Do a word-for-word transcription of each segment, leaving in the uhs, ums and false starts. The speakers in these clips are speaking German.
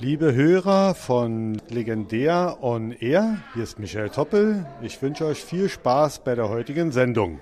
Liebe Hörer von Legendär on Air, hier ist Michael Toppel. Ich wünsche euch viel Spaß bei der heutigen Sendung.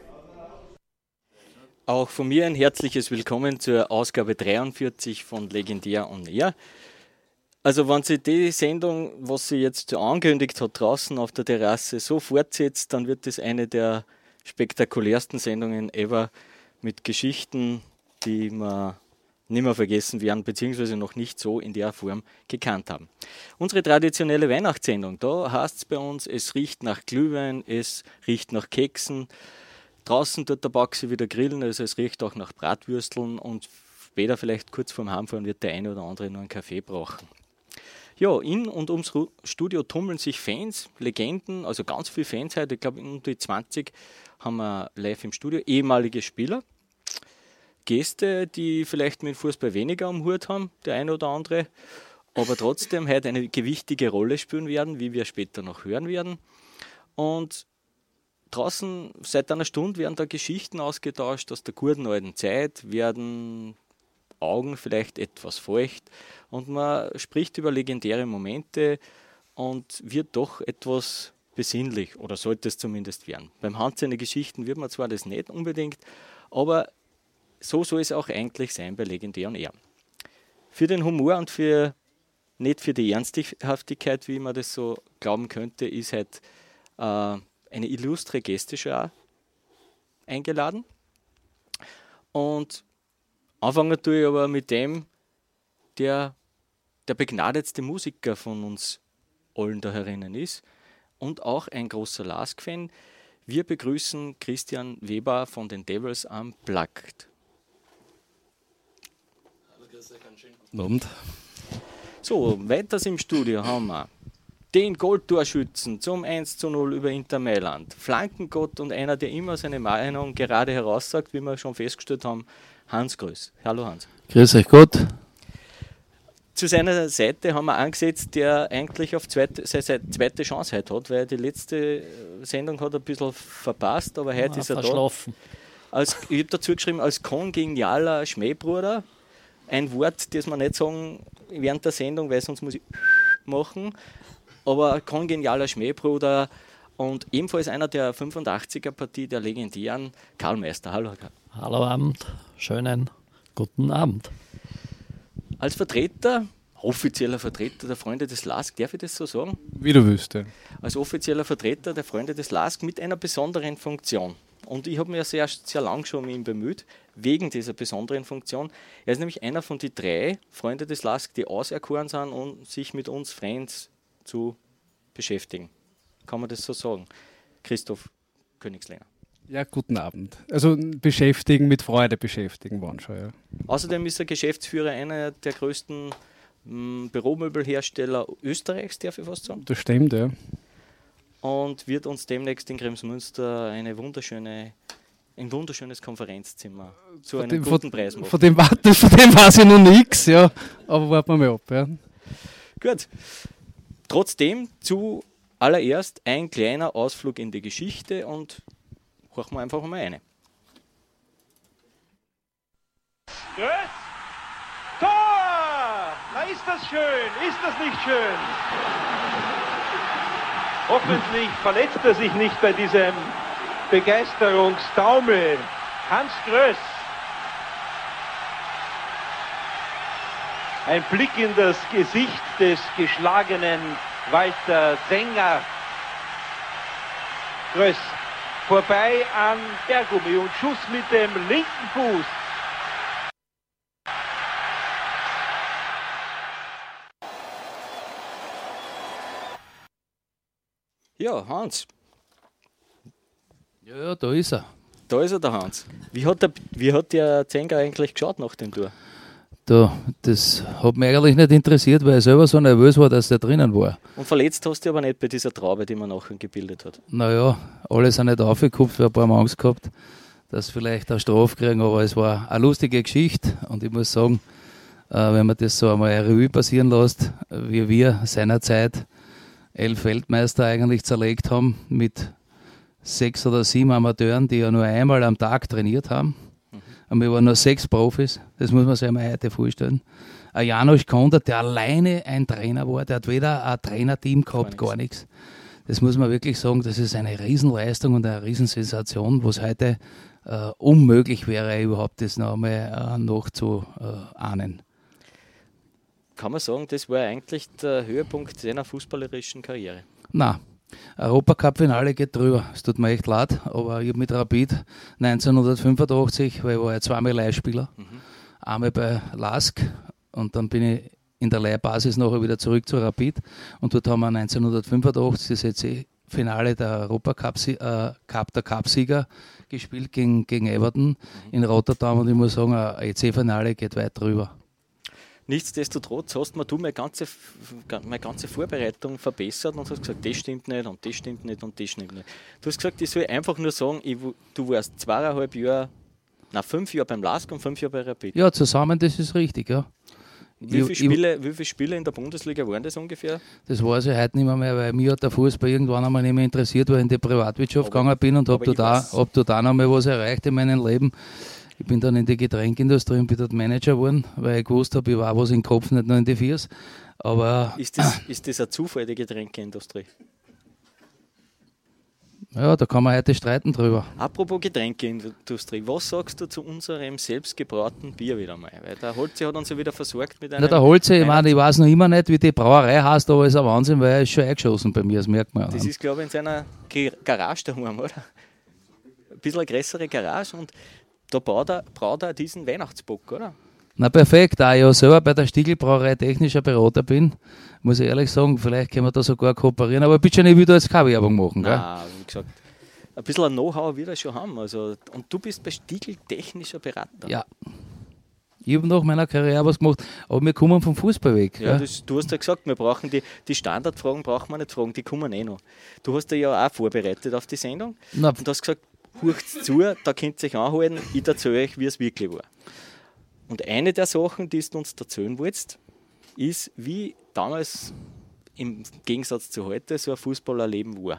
Auch von mir ein herzliches Willkommen zur Ausgabe dreiundvierzig von Legendär on Air. Also wenn sich die Sendung, was sie jetzt angekündigt hat, draußen auf der Terrasse so fortsetzt, dann wird das eine der spektakulärsten Sendungen ever mit Geschichten, die man nicht mehr vergessen werden, beziehungsweise noch nicht so in der Form gekannt haben. Unsere traditionelle Weihnachtssendung, da heißt es bei uns, es riecht nach Glühwein, es riecht nach Keksen. Draußen tut der Baxi wieder grillen, also es riecht auch nach Bratwürsteln und später vielleicht kurz vorm Heimfahren wird der eine oder andere noch einen Kaffee brauchen. Ja, in und ums Studio tummeln sich Fans, Legenden, also ganz viele Fans heute, ich glaube um die zwanzig haben wir live im Studio, ehemalige Spieler. Gäste, die vielleicht mit dem Fußball weniger am Hut haben, der eine oder andere, aber trotzdem heute eine gewichtige Rolle spielen werden, wie wir später noch hören werden. Und draußen seit einer Stunde werden da Geschichten ausgetauscht aus der guten alten Zeit, werden Augen vielleicht etwas feucht und man spricht über legendäre Momente und wird doch etwas besinnlich, oder sollte es zumindest werden. Beim Hans seine Geschichten wird man zwar das nicht unbedingt, aber so soll es auch eigentlich sein bei Legendär on Air. Für den Humor und für nicht für die Ernsthaftigkeit, wie man das so glauben könnte, ist halt äh, eine illustre Gästeschau eingeladen. Und anfangen tue ich aber mit dem, der der begnadetste Musiker von uns allen da herinnen ist und auch ein großer Lask-Fan. Wir begrüßen Christian Weber von den Devils Unplugged. Guten Abend. So, weiters im Studio haben wir den Goldtorschützen zum eins zu null über Inter Mailand, Flankengott und einer, der immer seine Meinung gerade heraussagt, wie wir schon festgestellt haben, Hans Größ. Hallo Hans. Grüß euch Gott. Zu seiner Seite haben wir angesetzt, der eigentlich auf zweite, seine zweite Chance heute hat, weil die letzte Sendung hat er ein bisschen verpasst, aber heute ja, ist er verschlafen. da. Als, ich habe dazu geschrieben, als kongenialer Schmähbruder. Ein Wort, das man nicht sagen während der Sendung, weil sonst muss ich machen. Aber kongenialer Schmähbruder und ebenfalls einer der fünfundachtziger-Partie der legendären Karl Meister. Hallo, Karl. Hallo Abend, schönen guten Abend. Als Vertreter, offizieller Vertreter der Freunde des Lask, darf ich das so sagen? Wie du willst, ja. Als offizieller Vertreter der Freunde des Lask mit einer besonderen Funktion. Und ich habe mich ja sehr, sehr lang schon um ihn bemüht, wegen dieser besonderen Funktion. Er ist nämlich einer von den drei Freunde des Lask, die auserkoren sind, um sich mit uns Friends zu beschäftigen. Kann man das so sagen? Christoph Königslänger. Ja, guten Abend. Also beschäftigen, mit Freude beschäftigen waren schon, ja. Außerdem ist er Geschäftsführer einer der größten m, Büromöbelhersteller Österreichs, darf ich fast sagen. Das stimmt, ja. Und wird uns demnächst in Kremsmünster eine wunderschöne, ein wunderschönes Konferenzzimmer zu Von einem dem, guten von, Preis machen. Von dem, von dem weiß ich noch nichts, ja. Aber warten wir mal ab, ja. Gut. Trotzdem zuallererst ein kleiner Ausflug in die Geschichte und horchen wir einfach mal eine. Größ! Tor! Na, ist das schön? Ist das nicht schön? Hoffentlich verletzt er sich nicht bei diesem Begeisterungstaumel. Hans Größ. Ein Blick in das Gesicht des geschlagenen Walter Zenger. Größ vorbei an Bergumi und Schuss mit dem linken Fuß. Ja, Hans. Ja, ja, da ist er. Da ist er, der Hans. Wie hat der, wie hat der Zenger eigentlich geschaut nach dem Tor? Da, das hat mich eigentlich nicht interessiert, weil er selber so nervös war, dass er drinnen war. Und verletzt hast du aber nicht bei dieser Traube, die man nachher gebildet hat. Naja, alle sind nicht aufgekupft, wir haben ein paar Mal Angst gehabt, dass sie vielleicht eine Strafe kriegen, aber es war eine lustige Geschichte und ich muss sagen, wenn man das so einmal eine Revue passieren lässt, wie wir seinerzeit elf Weltmeister eigentlich zerlegt haben mit sechs oder sieben Amateuren, die ja nur einmal am Tag trainiert haben. Und wir waren nur sechs Profis, das muss man sich einmal heute vorstellen. Ein Janosch Konter, der alleine ein Trainer war, der hat weder ein Trainerteam gehabt, gar nichts. Das muss man wirklich sagen, das ist eine Riesenleistung und eine Riesensensation, was heute äh, unmöglich wäre, überhaupt das noch einmal äh, nachzuahnen. Kann man sagen, das war eigentlich der Höhepunkt seiner fußballerischen Karriere? Nein. Europacup-Finale geht drüber. Es tut mir echt leid, aber ich habe mit Rapid neunzehnhundertfünfundachtzig, weil ich war ja zweimal Leihspieler, mhm. einmal bei Lask und dann bin ich in der Leihbasis nachher wieder zurück zu Rapid und dort haben wir neunzehnhundertfünfundachtzig das E C-Finale der Europacup, äh, Cup, der Cup-Sieger gespielt gegen, gegen Everton mhm. in Rotterdam und ich muss sagen, ein E C-Finale geht weit drüber. Nichtsdestotrotz hast mir du meine ganze, meine ganze Vorbereitung verbessert und hast gesagt, das stimmt nicht und das stimmt nicht und das stimmt nicht. Du hast gesagt, ich soll einfach nur sagen, ich, du warst zweieinhalb Jahre, nein, fünf Jahre beim Lask und fünf Jahre bei Rapid. Ja, zusammen, das ist richtig, ja. Wie viele, Spiele, ich, wie viele Spiele in der Bundesliga waren das ungefähr? Das weiß ich heute nicht mehr, mehr weil mir hat der Fußball irgendwann einmal nicht mehr interessiert, weil ich in die Privatwirtschaft aber, gegangen bin und habe dort, hab dort auch noch mal was erreicht in meinem Leben. Ich bin dann in die Getränkindustrie und bin dort Manager geworden, weil ich gewusst habe, ich war was im Kopf, nicht nur in die Viers. Aber ist das, ist das eine Zufall, die Getränkeindustrie? Ja, da kann man heute streiten drüber. Apropos Getränkeindustrie, was sagst du zu unserem selbstgebrauten Bier wieder mal? Weil der Holze hat uns ja wieder versorgt mit einem... Ja, der Holze, ich meine, ich weiß noch immer nicht, wie die Brauerei heißt, aber es ist ein Wahnsinn, weil er ist schon eingeschossen bei mir, das merkt man. Das ist, glaube ich, in seiner Garage daheim, oder? Ein bisschen eine größere Garage und da baut er, braut er diesen Weihnachtsbock, oder? Na perfekt, da ich ja selber bei der Stieglbrauerei technischer Berater bin, muss ich ehrlich sagen, vielleicht können wir da sogar kooperieren, aber bitte, ich will da jetzt keine Werbung machen. Gell? Nein, wie gesagt, ein bisschen ein Know-how wird er schon haben. Also, und du bist bei Stiegl technischer Berater. Ja. Ich habe nach meiner Karriere was gemacht, aber wir kommen vom Fußball weg. Ja, das, du hast ja gesagt, wir brauchen die, die Standardfragen brauchen wir nicht fragen, die kommen eh noch. Du hast dich ja auch vorbereitet auf die Sendung. Na, und hast gesagt, hurcht zu, da könnt ihr euch anhalten, ich erzähle euch, wie es wirklich war. Und eine der Sachen, die du uns erzählen wolltest, ist, wie damals im Gegensatz zu heute so ein Fußballerleben war.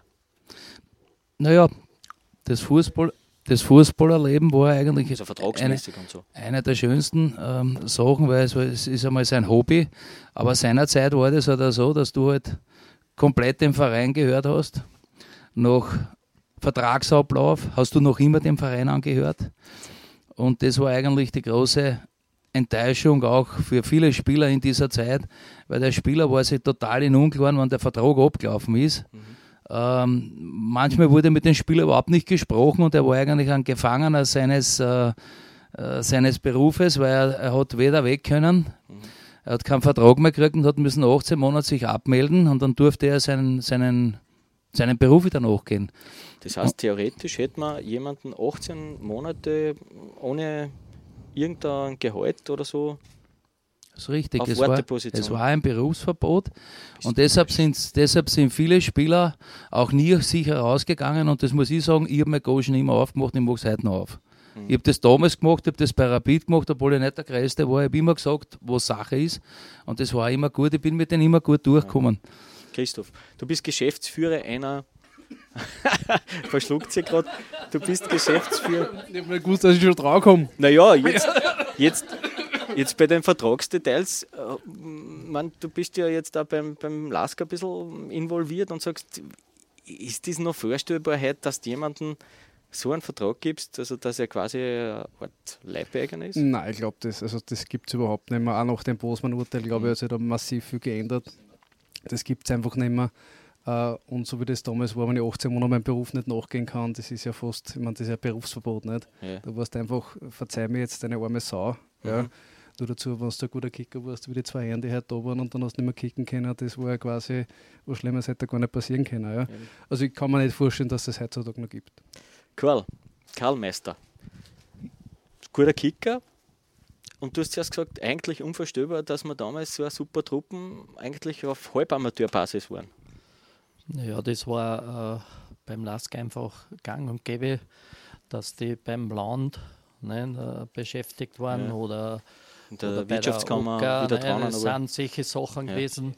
Naja, das, Fußball, das Fußballerleben war eigentlich also vertragsmäßig eine, und so. eine der schönsten ähm, Sachen, weil es, es ist einmal sein Hobby, aber seinerzeit war das halt auch so, dass du halt komplett dem Verein gehört hast. Nach Vertragsablauf hast du noch immer dem Verein angehört. Und das war eigentlich die große Enttäuschung auch für viele Spieler in dieser Zeit, weil der Spieler war sich total in Unklaren, wann der Vertrag abgelaufen ist. Mhm. Ähm, manchmal wurde mit dem Spieler überhaupt nicht gesprochen und er war eigentlich ein Gefangener seines, äh, äh, seines Berufes, weil er, er hat weder weg können, mhm. er hat keinen Vertrag mehr gekriegt und hat müssen achtzehn Monate sich abmelden und dann durfte er seinen, seinen, seinen Beruf wieder nachgehen. Das heißt, theoretisch hätte man jemanden achtzehn Monate ohne irgendein Gehalt oder so. Das ist richtig, auf es war, es war ein Berufsverbot und deshalb sind, deshalb sind viele Spieler auch nie sicher rausgegangen und das muss ich sagen, ich habe mein Go schon immer aufgemacht und ich mache es heute noch auf. Mhm. Ich habe das damals gemacht, ich habe das bei Rapid gemacht, obwohl ich nicht der Größte war, ich habe immer gesagt, was Sache ist und das war immer gut, ich bin mit denen immer gut durchgekommen. Ja. Christoph, du bist Geschäftsführer einer verschluckt sich gerade, du bist Geschäftsführer. Ich habe nicht gewusst, dass ich schon drauf komme. Naja, jetzt, jetzt, jetzt bei den Vertragsdetails, äh, man, du bist ja jetzt auch beim, beim Lask ein bisschen involviert und sagst, ist das noch vorstellbar, dass du jemandem so einen Vertrag gibst, also dass er quasi eine Art Leibeigener ist? Nein, ich glaube, das, also das gibt es überhaupt nicht mehr. Auch nach dem Bosman-Urteil, glaube ich, hat sich da massiv viel geändert. Das gibt es einfach nicht mehr. Uh, und so wie das damals war, wenn ich achtzehn Monate meinem Beruf nicht nachgehen kann, das ist ja fast, ich meine, das ist ja Berufsverbot, nicht? Ja. Du warst einfach, verzeih mir jetzt, deine arme Sau. Mhm. Ja. Du dazu, wenn du ein guter Kicker warst, wie die zwei Herren, die heute da waren und dann hast du nicht mehr kicken können, das war ja quasi, was Schlimmes hätte gar nicht passieren können. Ja. Ja. Also ich kann mir nicht vorstellen, dass es das heutzutage noch gibt. Cool. Karl Meister. Guter Kicker. Und du hast zuerst gesagt, eigentlich unvorstellbar, dass wir damals so eine super Truppen eigentlich auf Halbamateurbasis waren. Ja, das war äh, beim Lask einfach gang und gäbe, dass die beim Land ne, äh, beschäftigt waren ja. oder, in der oder Wirtschaftskammer bei der O K, wieder dran. ne, sind solche Sachen ja. gewesen,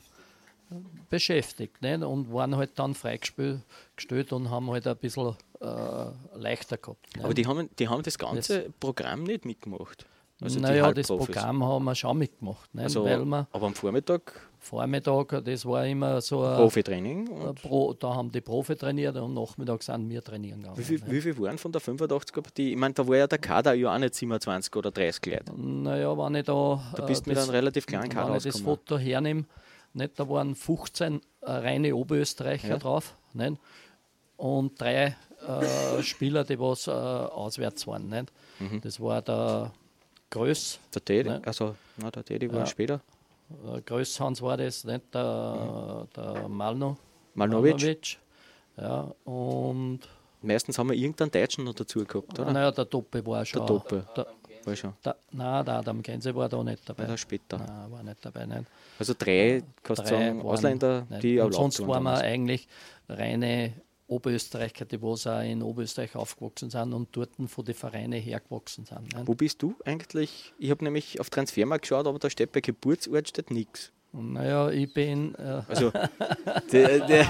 beschäftigt ne, und waren halt dann freigestellt und haben halt ein bisschen äh, leichter gehabt. Ne? Aber die haben, die haben das ganze das, Programm nicht mitgemacht. Also naja, das Programm haben wir schon mitgemacht. Ne? Also, Weil wir aber am Vormittag? Vormittag, das war immer so ein Profitraining. Und Pro, da haben die Profi trainiert und Nachmittag sind wir trainieren gegangen. Wie viel, ne? wie viel waren von der fünfundachtzig Partie? Ich meine, da war ja der Kader ja auch nicht siebenundzwanzig oder dreißig Leute. Naja, wenn ich da. Du bist äh, mit das, einem relativ kleinen Kader wenn ich das Foto hernehme, nicht, da waren fünfzehn äh, reine Oberösterreicher ja. drauf. Nicht? Und drei äh, Spieler, die was äh, auswärts waren. Nicht? Mhm. Das war der Größ. Der Teddy, ne? also na, der Teddy war ja. später. Der Größ Hans war das, nicht? Der, mhm. der Malno. Malnovic. Ja, und meistens haben wir irgendeinen Deutschen noch dazu gehabt, oder? Naja, der Toppe war schon. Der Toppe der, war schon. Der, nein, der Adam Gänse war da nicht dabei. War später. Nein, war nicht dabei. Nicht. Also drei, kannst du sagen, Ausländer, nicht. die und sonst waren waren wir damals. eigentlich reine Oberösterreicher, die was auch in Oberösterreich aufgewachsen sind und dort von den Vereinen hergewachsen sind. Nicht? Wo bist du eigentlich? Ich habe nämlich auf Transfermarkt geschaut, aber da steht bei Geburtsort steht nichts. Naja, ich bin. Äh also, der, der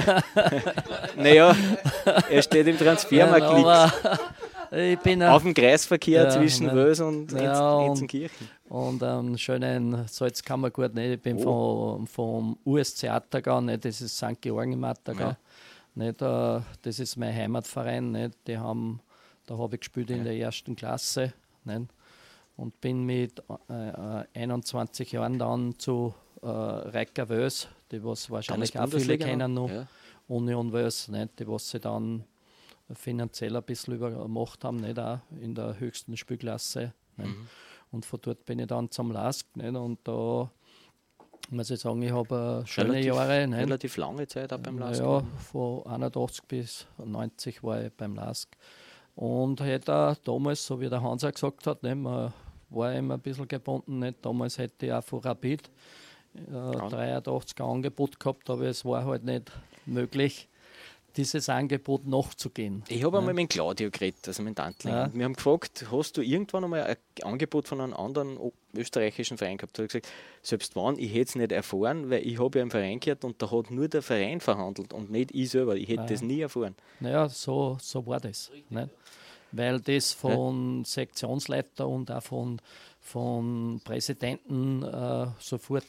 naja, er steht im Transfermarkt ja, ich bin auf dem Kreisverkehr ja, zwischen mein, Wels und ja, Enzenkirchen. Und einen schönen Salzkammergut. Nicht? Ich bin oh. vom, vom U S C Attergau, nicht? Das ist Sankt Georgen im Attergau. Ja. Nicht? Uh, das ist mein Heimatverein. Nicht? Die haben, da habe ich gespielt in ja. der ersten Klasse. Nicht? Und bin mit äh, einundzwanzig Jahren dann zu äh, Reika Wels, die was wahrscheinlich auch viele kennen noch, ja. Union Wels, nicht? Die was sie dann finanziell ein bisschen übermacht haben, nicht? Auch in der höchsten Spielklasse. Mhm. Und von dort bin ich dann zum Lask. Nicht? Und da muss ich sagen, ich habe schöne relativ, Jahre. Nicht? Relativ lange Zeit auch beim Lask. Ja, von einundachtzig bis neunzig war ich beim Lask. Und hätte damals, so wie der Hansa gesagt hat, nicht, man war immer ein bisschen gebunden. Nicht? Damals hätte ich auch von Rapid äh, dreiundachtzig ein Angebot gehabt, aber es war halt nicht möglich, dieses Angebot nachzugehen. Ich habe ja. einmal mit Claudio geredet, also mit Dantling. Ja. Wir haben gefragt, hast du irgendwann einmal ein Angebot von einem anderen österreichischen Verein gehabt? Da habe ich gesagt, selbst wenn, ich hätte es nicht erfahren, weil ich habe ja im Verein gehört und da hat nur der Verein verhandelt und nicht ich selber. Ich hätte ja. das nie erfahren. Naja, so, so war das. Nicht? Weil das von ja. Sektionsleiter und auch von, von Präsidenten äh, sofort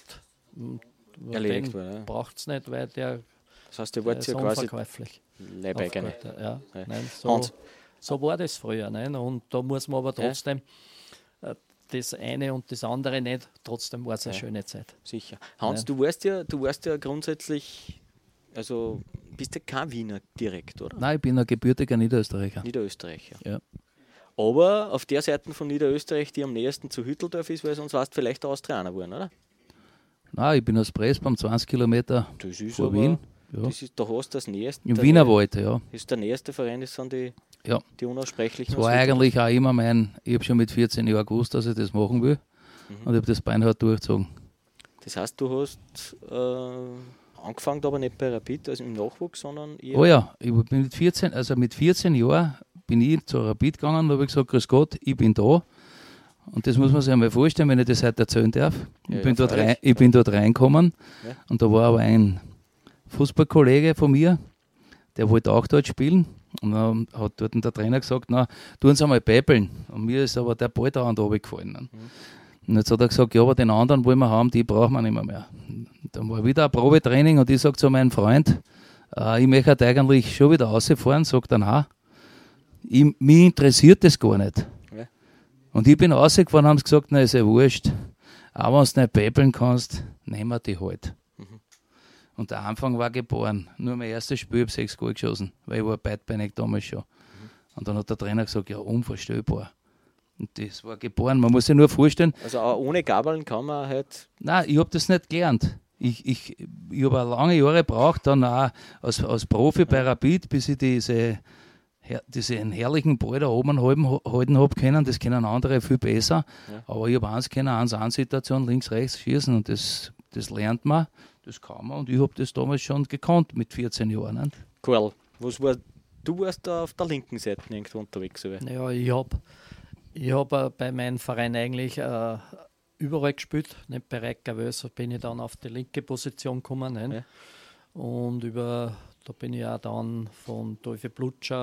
erledigt war. Ja. Braucht es nicht, weil der das heißt, der war ja quasi Leibeigene. Ja, ja. Nein, so, so war das früher. Nein? Und da muss man aber trotzdem ja. das eine und das andere nicht. Trotzdem war es eine ja. schöne Zeit. Sicher. Hans, ja. du warst ja, du warst ja grundsätzlich, also bist ja kein Wiener direkt, oder? Nein, ich bin ein gebürtiger Niederösterreicher. Niederösterreicher. Ja. Aber auf der Seite von Niederösterreich, die am nächsten zu Hütteldorf ist, weil sonst warst du vielleicht der Austrianer geworden, oder? Nein, ich bin aus Presbam, zwanzig Kilometer vor Wien. Ja. Das ist, da hast du das nächste. Im Wienerwald, ja. Das ist der nächste Verein, das sind die, ja. die unaussprechlichen. Das war eigentlich auch immer mein, ich habe schon mit vierzehn Jahren gewusst, dass ich das machen will. Mhm. Und ich habe das beinhart durchgezogen. Das heißt, du hast äh, angefangen, aber nicht bei Rapid, also im Nachwuchs, sondern eher. Oh ja, ich bin mit vierzehn, also mit vierzehn Jahren bin ich zur Rapid gegangen und habe gesagt, grüß Gott, ich bin da. Und das muss man sich einmal vorstellen, wenn ich das heute erzählen darf. Ich, ja, bin, ja, dort rein, ich bin dort reingekommen ja. und da war aber ein Fußballkollege von mir, der wollte auch dort spielen. Und dann hat dort der Trainer gesagt, na, tun Sie einmal päppeln. Und mir ist aber der Ball da und da gefallen. Mhm. Und jetzt hat er gesagt, ja, aber den anderen wollen wir haben, die brauchen wir nicht mehr. mehr. Und dann war wieder ein Probetraining und ich sage zu meinem Freund, äh, ich möchte eigentlich schon wieder rausfahren. Sagt er, nein, ich, mich interessiert das gar nicht. Ja. Und ich bin rausgefahren und haben gesagt, na, ist ja wurscht. Aber wenn du nicht päppeln kannst, nehmen wir die halt. Und der Anfang war geboren. Nur mein erstes Spiel, ich habe sechs Goal geschossen, weil ich war beidbeinig damals schon. Mhm. Und dann hat der Trainer gesagt, ja, unvorstellbar. Und das war geboren. Man muss sich nur vorstellen. Also auch ohne Gabeln kann man halt... Nein, ich habe das nicht gelernt. Ich, ich, ich habe lange Jahre gebraucht, dann auch als, als Profi bei Rapid, bis ich diese, diesen herrlichen Ball da oben halten, halten habe können. Das können andere viel besser. Ja. Aber ich habe eins können, eins an Situation, links, rechts schießen und das, das lernt man. Das kann man und ich habe das damals schon gekannt mit vierzehn Jahren. Nicht? Cool. Was war, du warst da auf der linken Seite irgendwo unterwegs. Oder? Ja, ich habe ich hab äh, bei meinem Verein eigentlich äh, überall gespielt. Nicht bei Reika Wels bin ich dann auf die linke Position gekommen. Ja. Und über, da bin ich auch dann von Teufel Blutscher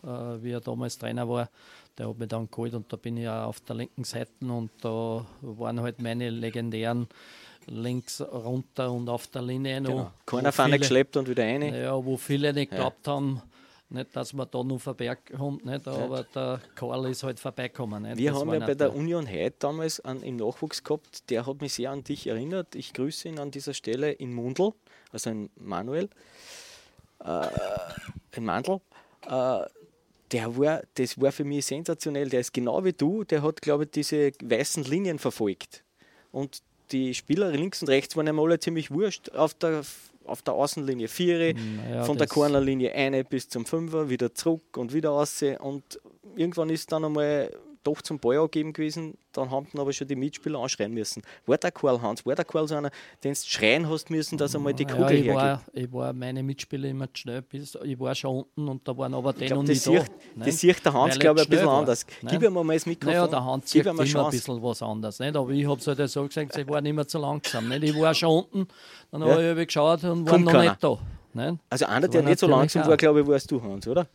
äh, wie er damals Trainer war, der hat mich dann geholt und da bin ich auch auf der linken Seite und da waren halt meine legendären links runter und auf der Linie noch. Genau. Keiner vorne geschleppt und wieder rein. Ja, wo viele nicht Ja. geglaubt haben, nicht, dass man da noch vorbeikommt, nicht, aber der Karl ist halt vorbeigekommen. Nicht. Wir Das haben war ja bei nicht der der- Union Heid damals an, im Nachwuchs gehabt, der hat mich sehr an dich erinnert. Ich grüße ihn an dieser Stelle in Mundl, also in Manuel, äh, in Mandl. Äh, der war, das war für mich sensationell. Der ist genau wie du, der hat, glaube ich, diese weißen Linien verfolgt. Und die Spieler links und rechts waren ihm alle ziemlich wurscht auf der, auf der Außenlinie. Viere, Naja, von der das- Cornerlinie eine bis zum Fünfer, wieder zurück und wieder raus. Und irgendwann ist dann einmal doch zum Ball angegeben gewesen, dann haben dann aber schon die Mitspieler anschreien müssen. War der Karl Hans, war der Karl so einer, den du schreien hast müssen, dass er mal die Ja, Kugel ich, hergibt? war, ich war meine Mitspieler immer zu schnell, bis, ich war schon unten und da waren aber die Ich noch glaube, nicht das, da. sieht- Nein. das sieht der Hans, Weil glaube ich, ich ein bisschen schnell war. anders. Nein. Gib ihm mal das Mikrofon. Naja, der Hans Gib sieht ihm immer eine ein Chance. bisschen was anderes. Nicht? Aber ich habe es halt so gesagt, sie waren immer zu langsam. Nicht? Ich war schon unten, dann Ja. habe ich eben geschaut und war Kommt noch keiner. nicht da. Nicht? Also einer, Das der war nicht so natürlich langsam auch. war, glaube ich, warst du, Hans, oder?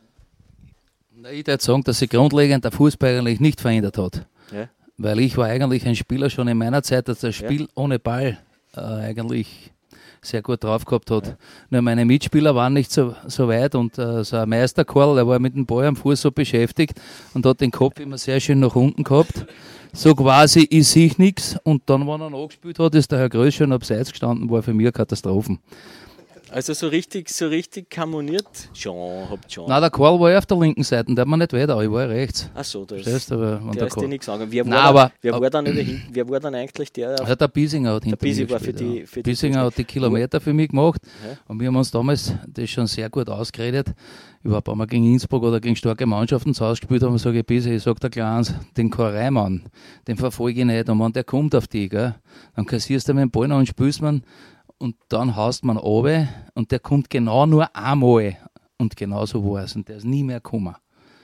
Ich würde sagen, dass sich grundlegend der Fußball eigentlich nicht verändert hat. Ja. Weil ich war eigentlich ein Spieler schon in meiner Zeit, dass das Spiel ohne Ball äh, eigentlich sehr gut drauf gehabt hat. Ja. Nur meine Mitspieler waren nicht so, so weit und äh, so ein Meister Karl, der war mit dem Ball am Fuß so beschäftigt und hat den Kopf immer sehr schön nach unten gehabt. So quasi, ich sehe nichts. Und dann, wenn er nachgespielt hat, ist der Herr Größ schon abseits gestanden, war für mich eine Katastrophe. Also so richtig, so richtig harmoniert schon, habt schon. Nein, der Karl war ja auf der linken Seite, der hat mir nicht weiter, ich war ja rechts. Ach so, da ist, Verstehst du, aber wenn der der ist dir Karl- nichts sagen. Wer war, Nein, dann, aber- wer, war dann über hin, wer war dann eigentlich der? Also der Biesinger hat hinter Bisi mir war für gespielt, die- ja. für die Biesinger hat die Kilometer für mich gemacht Ja. und wir haben uns damals das schon sehr gut ausgeredet. Überhaupt, wenn wir gegen Innsbruck oder gegen starke Mannschaften zu Hause gespielt haben, sage ich, Bisi, ich sag dir gleich eins, den Karl Reimann, den verfolge ich nicht und wenn der kommt auf dich, gell, dann kassierst du mit dem Ball noch und spielst man und dann haust man runter und der kommt genau nur einmal und genau so war es und der ist nie mehr gekommen.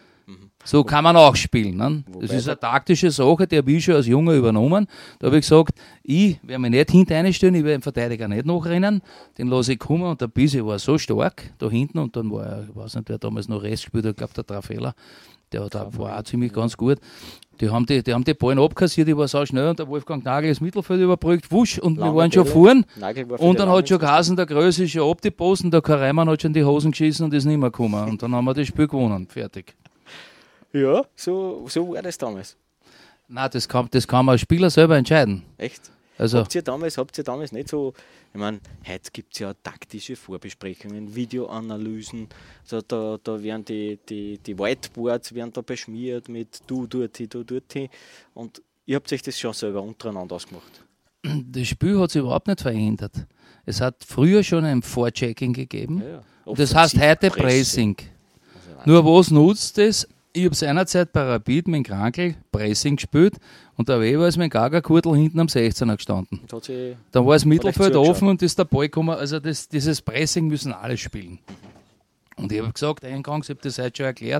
So kann man auch spielen. Ne? Das Wobei ist der- eine taktische Sache, die habe ich schon als Junge übernommen. Da habe ich gesagt, ich werde mich nicht hinten einstellen, ich werde den Verteidiger nicht nachrennen, den lasse ich kommen und der Bisi war so stark da hinten und dann war er, ich weiß nicht, wer damals noch Rest gespielt hat, ich glaube der Trafela, der hat auch, war auch ziemlich ganz gut. Die haben die, die haben die Ballen abkassiert, ich war so schnell und der Wolfgang Nagel das Mittelfeld überbrückt, wusch, und Lange wir waren schon Bälle. vorn. Nagel war für Und die dann langen hat schon geheißen, der Größe ist schon abgeposten, der Karl Reimann hat schon die Hosen geschissen und ist nicht mehr gekommen. Und dann haben wir das Spiel gewonnen, fertig. Ja, so, so war das damals. Nein, das kann, das kann man als Spieler selber entscheiden. Echt? Also, Habt ihr damals, habt ihr damals nicht so, ich meine, heute gibt es ja taktische Vorbesprechungen, Videoanalysen, also da, da werden die, die, die Whiteboards werden da beschmiert mit du dort, du dort und ihr habt euch das schon selber untereinander ausgemacht. das Spiel hat sich überhaupt nicht verändert. Es hat früher schon ein Vorchecking gegeben. Ja, ja. Und das heißt heute Pressing. Pressing. Nur was nutzt es? Ich habe seinerzeit bei Rapid mit dem Krankel Pressing gespielt und der Weber ist mit dem Gagerkurtel hinten am sechzehner gestanden. Und hat sie, Dann war das Mittelfeld zugeschaut. offen und ist der Ball gekommen. Also das, dieses Pressing müssen alle spielen. Und ich habe gesagt, eingangs, ich habe das heute schon erklärt,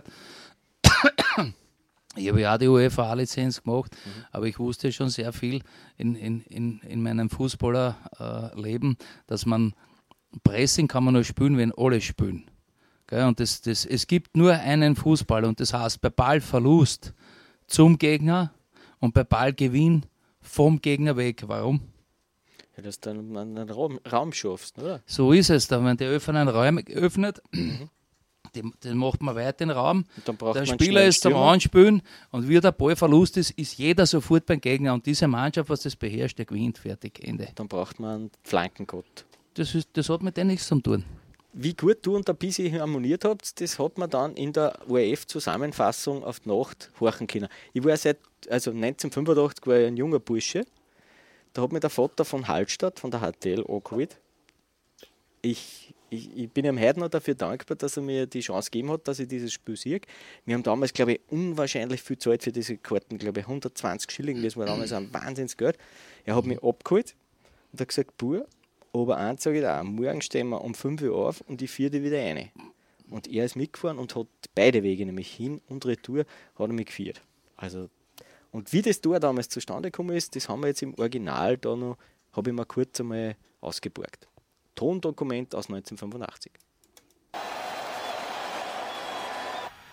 ich habe ja auch die UEFA A-Lizenz gemacht, Mhm. aber ich wusste schon sehr viel in, in, in, in meinem Fußballerleben, dass man Pressing kann man nur spielen, wenn alle spielen. Gell? Und das, das, es gibt nur einen Fußball und das heißt bei Ballverlust zum Gegner und bei Ballgewinn vom Gegner weg. Warum? ja, dass du einen, einen Raum, Raum schaffst, oder? So ist es. Da, wenn der Öffner einen Raum öffnet, den, den macht man weiter den Raum. Und dann braucht Der man einen Spieler schnellen ist zum Stürmer. Anspielen und wie der Ballverlust ist, ist jeder sofort beim Gegner. Und diese Mannschaft, was das beherrscht, der gewinnt. Fertig, Ende. Dann braucht man einen Flankengott. Das, ist, das hat mit denen nichts zu tun. Wie gut du und der Bisi harmoniert habt, das hat man dann in der O R F-Zusammenfassung auf die Nacht horchen können. Ich war seit, also neunzehnhundertfünfundachtzig war ich ein junger Bursche. Da hat mir der Vater von Hallstatt, von der H T L, angeholt. Ich, ich, ich bin ihm heute noch dafür dankbar, dass er mir die Chance gegeben hat, dass ich dieses Spiel sehe. Wir haben damals, glaube ich, unwahrscheinlich viel Zeit für diese Karten, glaube ich, hundertzwanzig Schilling, das war damals ein Wahnsinnsgeld. Er hat mich abgeholt und hat gesagt, Bur, aber eins sage ich auch, morgen stehen wir um fünf Uhr auf und ich vierte wieder rein. Und er ist mitgefahren und hat beide Wege, nämlich hin und retour, hat er mich geführt. Also, und wie das Tor damals zustande gekommen ist, das haben wir jetzt im Original da noch, habe ich mir kurz einmal ausgeborgt. Tondokument aus neunzehnhundertfünfundachtzig.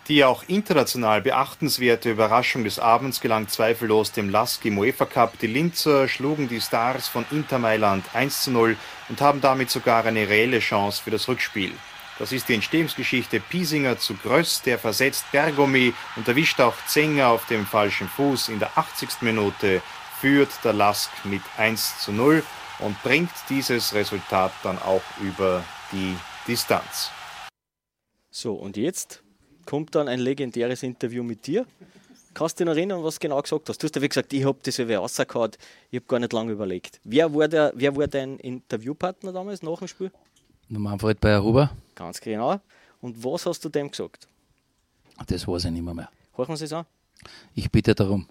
Die auch international beachtenswerte Überraschung des Abends gelang zweifellos dem Lask im UEFA Cup. Die Linzer schlugen die Stars von Inter Mailand eins zu null und haben damit sogar eine reelle Chance für das Rückspiel. Das ist die Entstehungsgeschichte Piesinger zu Gröss, der versetzt Bergomi und erwischt auch Zenger auf dem falschen Fuß. In der achtzigsten Minute führt der Lask mit eins zu null und bringt dieses Resultat dann auch über die Distanz. So, und jetzt kommt dann ein legendäres Interview mit dir. Kannst du dich noch erinnern, was du genau gesagt hast? Du hast ja gesagt, ich habe das ja rausgehauen, ich habe gar nicht lange überlegt. Wer war, der, wer war dein Interviewpartner damals nach dem Spiel? Der Manfred Bayer-Huber. Ganz genau. Und was hast du dem gesagt? Das weiß ich nicht mehr. mehr. Hören wir es an? Ich bitte darum.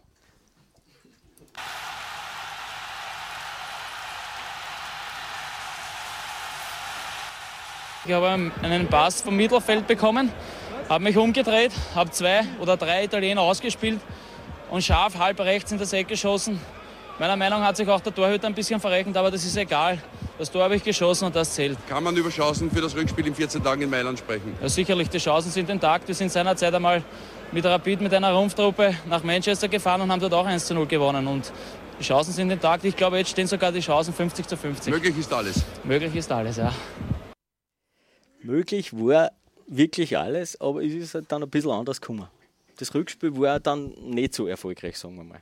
Ich habe einen Pass vom Mittelfeld bekommen, habe mich umgedreht, habe zwei oder drei Italiener ausgespielt und scharf halb rechts in das Eck geschossen. Meiner Meinung nach hat sich auch der Torhüter ein bisschen verrechnet, aber das ist egal. Das Tor habe ich geschossen und das zählt. Kann man über Chancen für das Rückspiel in vierzehn Tagen in Mailand sprechen? Ja, sicherlich, die Chancen sind intakt. Wir sind seinerzeit einmal mit Rapid, mit einer Rumpftruppe nach Manchester gefahren und haben dort auch eins zu null gewonnen. Und die Chancen sind intakt. Ich glaube, jetzt stehen sogar die Chancen fünfzig zu fünfzig. Möglich ist alles? Möglich ist alles, ja. Möglich war wirklich alles, aber es ist halt dann ein bisschen anders gekommen. Das Rückspiel war dann nicht so erfolgreich, sagen wir mal.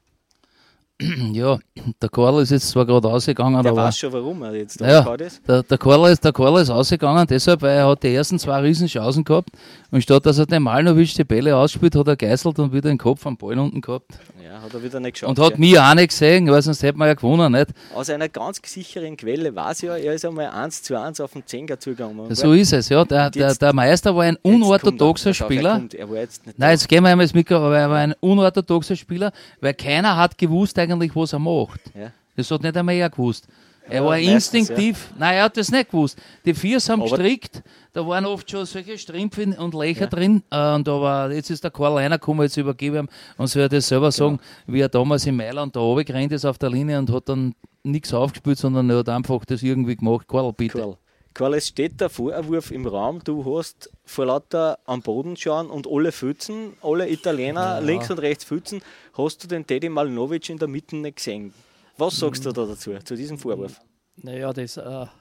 Ja, der Karl ist jetzt zwar gerade rausgegangen, der aber... Der weiß schon, warum er jetzt da ja, ist. Der, der, Karl ist, der Karl ist rausgegangen, deshalb, weil er hat die ersten zwei Riesenchancen gehabt und statt dass er den Malnovic die Bälle ausspielt, hat er geißelt und wieder den Kopf am Ball unten gehabt. Ja, hat er wieder nicht geschafft. Und hat ja. mich auch nicht gesehen, weil sonst hätte man ja gewonnen, nicht? Aus einer ganz sicheren Quelle weiß ja, er ist einmal eins zu eins auf den Zehner zugegangen. So ist es, ja. Der, der, der Meister war ein unorthodoxer Spieler. Kommt, er war jetzt nicht Nein, jetzt gehen wir einmal ins Mikro, aber er war ein unorthodoxer Spieler, weil keiner hat gewusst eigentlich, was er macht. Ja. Das hat nicht einmal er gewusst. Er ja, war meistens, instinktiv, ja. Nein, er hat das nicht gewusst. Die Viers haben aber gestrickt, da waren oft schon solche Strümpfe und Löcher ja. drin. Äh, und aber jetzt ist der Karl reingekommen, jetzt übergebe ich ihm und soll er das selber sagen, genau. wie er damals in Mailand da runtergerannt ist auf der Linie und hat dann nichts aufgespielt, sondern er hat einfach das irgendwie gemacht. Karl, bitte. Karl. Karl, es steht der Vorwurf im Raum, du hast vor lauter am Boden schauen und alle Pfützen, alle Italiener ja. links und rechts Pfützen, hast du den Teddy Malnovic in der Mitte nicht gesehen. Was sagst du da dazu, zu diesem Vorwurf? Naja, das, äh, ja,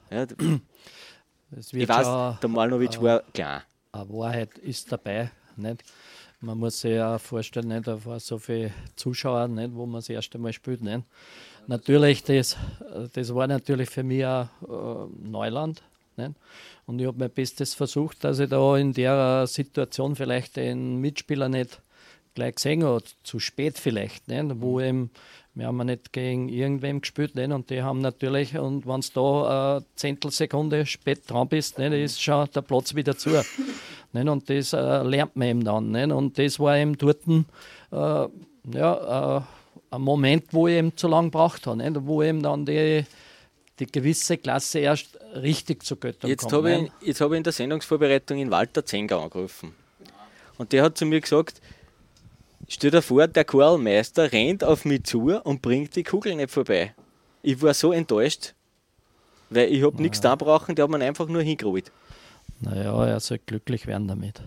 das wird ich weiß, schon, der Malnovic äh, war klar. Eine Wahrheit ist dabei. Nicht? Man muss sich ja vorstellen, nicht, da waren so viele Zuschauer, nicht, wo man das erste Mal spielt. Nicht? Natürlich, das, das war natürlich für mich auch äh, Neuland. Nicht? Und ich habe mein Bestes versucht, dass ich da in der Situation vielleicht den Mitspieler nicht gleich gesehen habe, zu spät vielleicht, nicht? Wo eben, wir haben ja nicht gegen irgendwem gespielt, nicht? Und die haben natürlich, und wenn du da eine Zehntelsekunde spät dran bist, nicht? Ist schon der Platz wieder zu. Nicht? Und das äh, lernt man eben dann. Nicht? Und das war eben dort äh, ja, äh, ein Moment, wo ich eben zu lange gebraucht habe, nicht? Wo eben dann die die gewisse Klasse erst richtig zu Göttern jetzt kommt. Habe ich, jetzt habe ich in der Sendungsvorbereitung in Walter Zenger angerufen. Und der hat zu mir gesagt, stell dir vor, der Karl Meister rennt auf mich zu und bringt die Kugel nicht vorbei. Ich war so enttäuscht, weil ich habe naja. nichts da brauchen, der hat mir einfach nur hingerollt. Naja, er soll glücklich werden damit.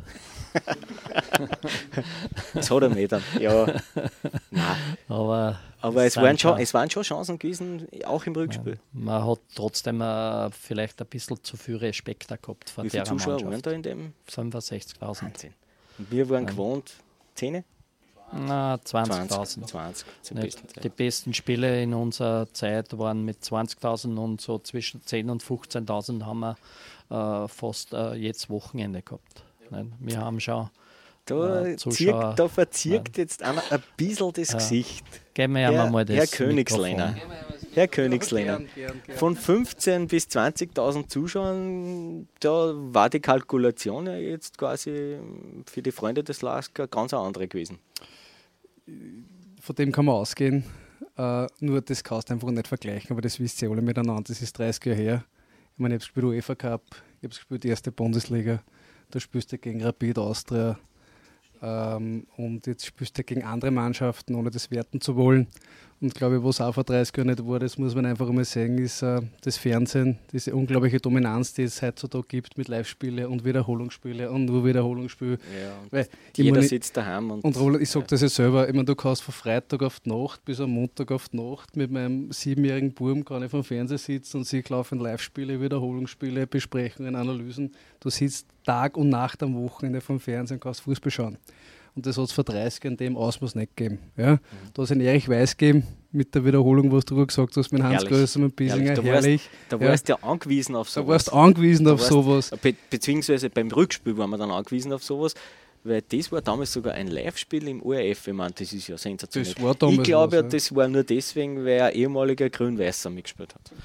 Das hat er nicht dann. Ja. Nein. Aber, Aber es, waren schon, es waren schon Chancen gewesen, auch im Rückspiel. Man, man hat trotzdem uh, vielleicht ein bisschen zu viel Respekt gehabt vor der Mannschaft. Wie viele Zuschauer waren da in dem? fünfundsechzigtausend. Und wir waren ja. gewohnt zehn? Na, zwanzigtausend. zwanzig, zwanzig besten die besten Spiele in unserer Zeit waren mit zwanzigtausend und so zwischen zehntausend und fünfzehntausend haben wir uh, fast uh, jedes Wochenende gehabt. Wir haben schon da, äh, Zuschauer. Zirkt, da verzirkt ja. jetzt einer ein bisschen das ja. Gesicht. Geben wir ja Herr, mal das Herr Königslehner. Herr Königslehner. Von fünfzehntausend bis zwanzigtausend Zuschauern, da war die Kalkulation ja jetzt quasi für die Freunde des Lask ganz eine andere gewesen. Von dem kann man ausgehen. Uh, nur das kannst du einfach nicht vergleichen, aber das wisst ihr alle miteinander. Das ist dreißig Jahre her. Ich meine, ich habe gespielt UEFA Cup, ich habe gespielt die erste Bundesliga. Da spielst du gegen Rapid Austria. Ähm, und jetzt spielst du gegen andere Mannschaften, ohne das werten zu wollen. Und glaube ich, was auch vor dreißig Jahren nicht war, das muss man einfach mal sagen, ist äh, das Fernsehen, diese unglaubliche Dominanz, die es heutzutage gibt mit Live-Spiele und Wiederholungsspiele und nur Wiederholungsspiele. Ja, Weil jeder meine, sitzt daheim. Und, und Roland, ich sage ja. das ja selber, ich meine, du kannst von Freitag auf die Nacht bis am Montag auf die Nacht mit meinem siebenjährigen Buben kann ich vom Fernseher sitzen und sie laufen Live-Spiele, Wiederholungsspiele, Besprechungen, Analysen. Du sitzt Tag und Nacht am Wochenende vom Fernsehen und kannst Fußball schauen. Und das hat es vor dreißig in dem Ausmaß nicht gegeben. Ja? Mhm. Da hat es einen Erich Weiß gegeben mit der Wiederholung, was du gesagt hast, mit Hans Größer, mit Biesinger, herrlich. herrlich. Da warst du ja. ja angewiesen auf sowas. Da warst du angewiesen da auf sowas. Be- beziehungsweise beim Rückspiel waren wir dann angewiesen auf sowas, weil das war damals sogar ein Live-Spiel im O R F. Ich meine, das ist ja sensationell. Das war damals ich glaube, was, ja. das war nur deswegen, weil ein ehemaliger Grün-Weißer mitgespielt hat.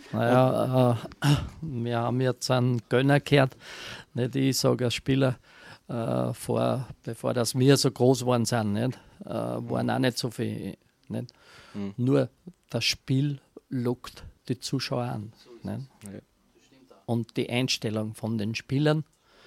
Naja, äh, wir haben jetzt einen Gönner gehört, nicht ich sage als Spieler, äh, vor, bevor das wir so groß geworden sind, nicht? Äh, waren auch nicht so viel. Nicht? Mhm. Nur das Spiel lockt die Zuschauer an. Nicht? Ja. Und die Einstellung von den Spielern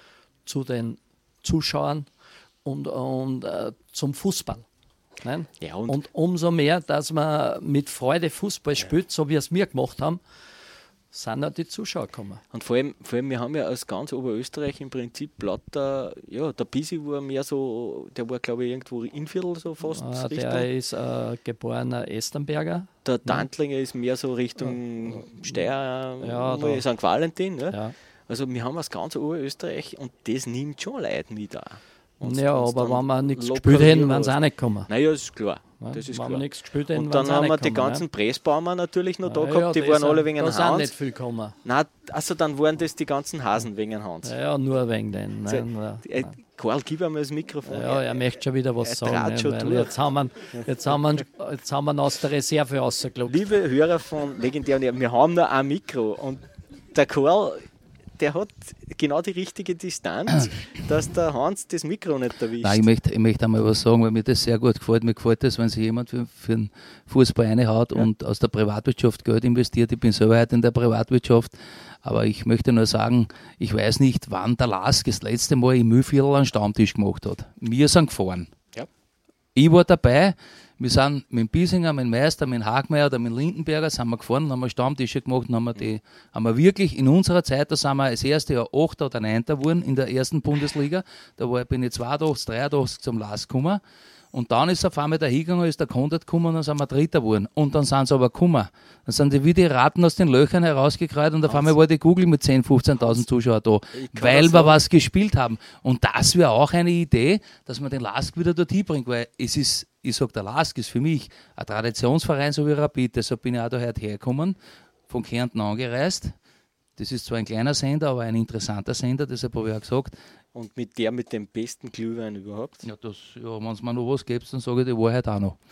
zu den Zuschauern und, und äh, zum Fußball. Nicht? Ja, und, und umso mehr, dass man mit Freude Fußball spielt, ja. so wie es wir gemacht haben, sind auch die Zuschauer gekommen. Und vor allem, vor allem, wir haben ja aus ganz Oberösterreich im Prinzip lauter, ja, der Bisi war mehr so, der war glaube ich irgendwo Innviertel so fast. Ah, der ist äh, geborener Esternberger. Der Dantlinger ja. ist mehr so Richtung ja. Steyr, ja, Sankt Valentin. Ja. Ja. Also wir haben aus ganz Oberösterreich und das nimmt schon Leute mit auch. Und, ja, und aber wenn wir nichts gespielt hätten, wären sie auch nicht gekommen. Naja, ist klar. Ja, das ist wenn klar. wir nichts gespielt hätten, und dann haben wir die kommen, ganzen ja. Pressbaumer natürlich noch da ja, gehabt, die ja, waren alle wegen Hans. Hans. Da sind nicht viel gekommen. Nein, also dann waren das die ganzen Hasen wegen Hans. Ja, ja nur wegen denen. Nein, nein. Äh, Karl, gib einmal das Mikrofon. Ja, er möchte schon wieder was sagen. Ne, weil jetzt, haben wir, jetzt, haben wir, jetzt haben wir ihn aus der Reserve rausgelockt. Liebe Hörer von Legendär, wir haben nur ein Mikro und der Karl, der hat genau die richtige Distanz, dass der Hans das Mikro nicht erwischt. Nein, ich möchte, ich möchte einmal was sagen, weil mir das sehr gut gefällt. Mir gefällt das, wenn sich jemand für, für den Fußball reinhaut ja. und aus der Privatwirtschaft Geld investiert. Ich bin selber heute in der Privatwirtschaft, aber ich möchte nur sagen, ich weiß nicht, wann der Lask das letzte Mal im Mühlviertel einen Stammtisch gemacht hat. Wir sind gefahren. Ja. Ich war dabei. Wir sind mit dem Biesinger, mit dem Meister, mit dem Hagmeier oder mit dem Lindenberger sind wir gefahren und haben Stammtische gemacht und haben wir, die, haben wir wirklich in unserer Zeit, da sind wir das erste Jahr Achter oder Neunter geworden in der ersten Bundesliga. Da war, bin ich zweiundachtzig, dreiundachtzig zum Lask gekommen. Und dann ist auf einmal der hingegangen, ist der Konrad gekommen und dann sind wir Dritter geworden. Und dann sind sie aber gekommen. Dann sind die wie die Ratten aus den Löchern herausgekreuzt und auf einmal war die Google mit zehntausend, fünfzehntausend Zuschauern da, weil wir was gespielt haben. Und das wäre auch eine Idee, dass man den Lask wieder dorthin bringt, weil es ist, ich sage, der Lask ist für mich ein Traditionsverein, so wie Rapid. Deshalb bin ich auch da heute hergekommen, von Kärnten angereist. Das ist zwar ein kleiner Sender, aber ein interessanter Sender, deshalb habe ich auch gesagt. Und mit der mit dem besten Glühwein überhaupt? Ja, das, ja wenn es mir noch was gibt, dann sage ich die Wahrheit auch noch.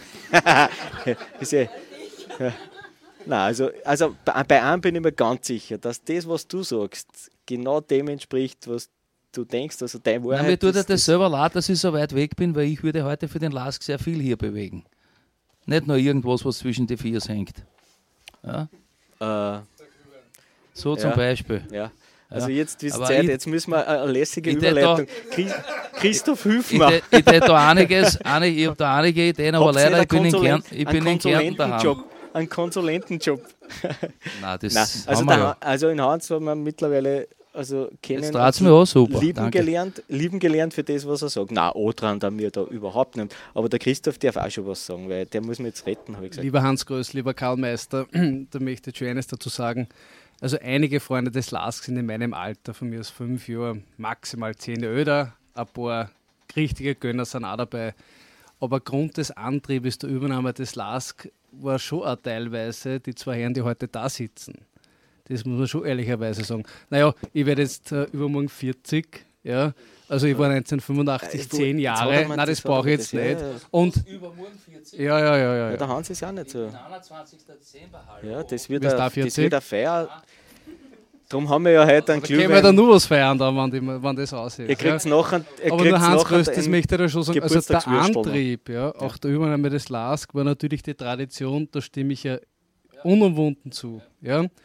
ist ja, ja. Nein, also, also bei einem bin ich mir ganz sicher, dass das, was du sagst, genau dem entspricht, was du denkst. Also deine Wahrheit. Nein, mir tut das, das selber leid, dass ich so weit weg bin, weil ich würde heute für den Lask sehr viel hier bewegen. Nicht nur irgendwas, was zwischen die Viers hängt. Ja? Äh, so zum ja, Beispiel. Ja. Also jetzt ist Zeit, ich, jetzt müssen wir eine lässige Überleitung. Da, Christoph, hilf mir. Ich, ich, ich, da einiges, einig, ich habe da einige Ideen, aber leider, ich bin in Kärnten, ich bin in Kärnten daheim. Ein Konsulentenjob. Nein, das Nein, also, da, ja. also in Hans haben wir mittlerweile also kennen Jetzt dreht es mir auch super. Lieben gelernt, lieben gelernt für das, was er sagt. Nein, Odran da mir da überhaupt nicht. Aber der Christoph darf auch schon was sagen, weil der muss mich jetzt retten, habe ich gesagt. Lieber Hans Größ, lieber Karl Meister, da möchte ich schon eines dazu sagen. Also einige Freunde des Lask sind in meinem Alter, von mir aus fünf Jahre, maximal zehn Jahre älter. Ein paar richtige Gönner sind auch dabei. Aber Grund des Antriebes der Übernahme des Lask war schon auch teilweise die zwei Herren, die heute da sitzen. Das muss man schon ehrlicherweise sagen. Naja, ich werde jetzt äh, übermorgen vierzig. Ja. Also ich war neunzehnhundertfünfundachtzig, zehn Jahre. Nein, das brauche ich jetzt nicht. Und übermorgen vierzig. Ja, ja, ja, ja. ja der Hans ist auch nicht so. neunundzwanzigsten Dezember, hallo. Ja, das wird eine Feier. Darum haben wir ja heute einen Glühwein. Können wir da nur was feiern, da, wenn, die, wenn das aussieht. Ihr kriegt ja. nachher. Aber nur Hans Größ, das möchte ich da schon sagen. Also der Antrieb, ja, ja. auch der Übernahme des Lask war natürlich die Tradition, da stimme ich ja, ja. unumwunden zu. Ja.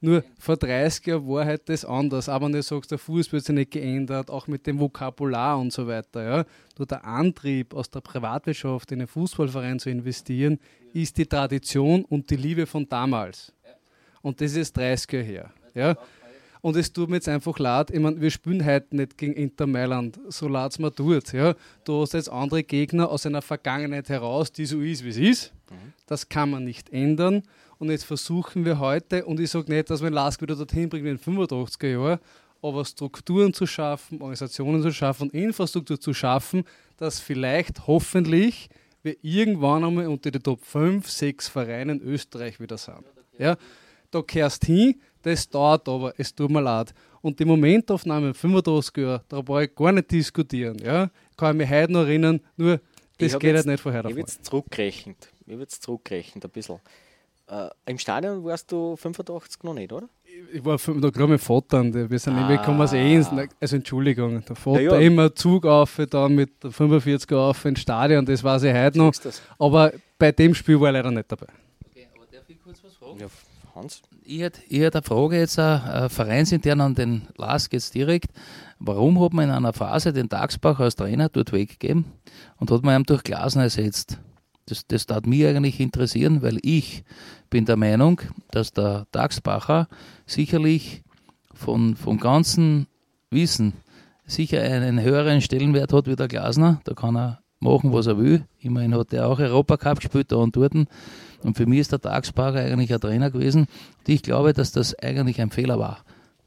Nur vor dreißig Jahren war halt das anders. Aber wenn du sagst, der Fußball hat sich nicht geändert, auch mit dem Vokabular und so weiter. Ja. Nur der Antrieb aus der Privatwirtschaft in einen Fußballverein zu investieren, ist die Tradition und die Liebe von damals. Und das ist dreißig Jahre her. Ja. Und es tut mir jetzt einfach leid, ich meine, wir spielen heute nicht gegen Inter Mailand, so leid es mir tut. Ja. Du hast jetzt andere Gegner aus einer Vergangenheit heraus, die so ist, wie es ist. Mhm. Das kann man nicht ändern. Und jetzt versuchen wir heute, und ich sage nicht, dass wir den Lask wieder dorthin bringen wie in den fünfundachtziger Jahren, aber Strukturen zu schaffen, Organisationen zu schaffen, Infrastruktur zu schaffen, dass vielleicht hoffentlich wir irgendwann einmal unter die Top fünf, sechs Vereine in Österreich wieder sind. Ja. Da kehrst hin, das dauert aber, es tut mir leid. Und die Momentaufnahme in fünfunddreißig Jahren, da brauche ich gar nicht diskutieren. Ja? Kann ich mich heute noch erinnern, nur das geht halt nicht vorher davon. Ich habe jetzt zurückgerechnet, ich habe jetzt zurückgerechnet ein bisschen. Äh, Im Stadion warst du fünfundachtzig noch nicht, oder? Ich, ich war da gerade mit Vater, wir sind ah. irgendwie, kommen aus eh also Entschuldigung, der Vater ja, ja. immer Zug auf, dann mit der fünfundvierzig auf ins Stadion, das weiß ich heute noch. Aber bei dem Spiel war ich leider nicht dabei. Okay, aber darf ich kurz was fragen? Ja, Hans? Ich hätte, ich hätte eine Frage jetzt äh, vereinsintern an den Lask jetzt direkt. Warum hat man in einer Phase den Tagsbach als Trainer dort weggegeben und hat man ihn durch Glasner ersetzt? Das, das darf mich eigentlich interessieren, weil ich bin der Meinung, dass der Tagsbacher sicherlich von, vom ganzen Wissen sicher einen höheren Stellenwert hat wie der Glasner. Da kann er machen, was er will. Immerhin hat er auch Europacup gespielt da und dort. Und für mich ist der Tagsbacher eigentlich ein Trainer gewesen. Und ich glaube, dass das eigentlich ein Fehler war.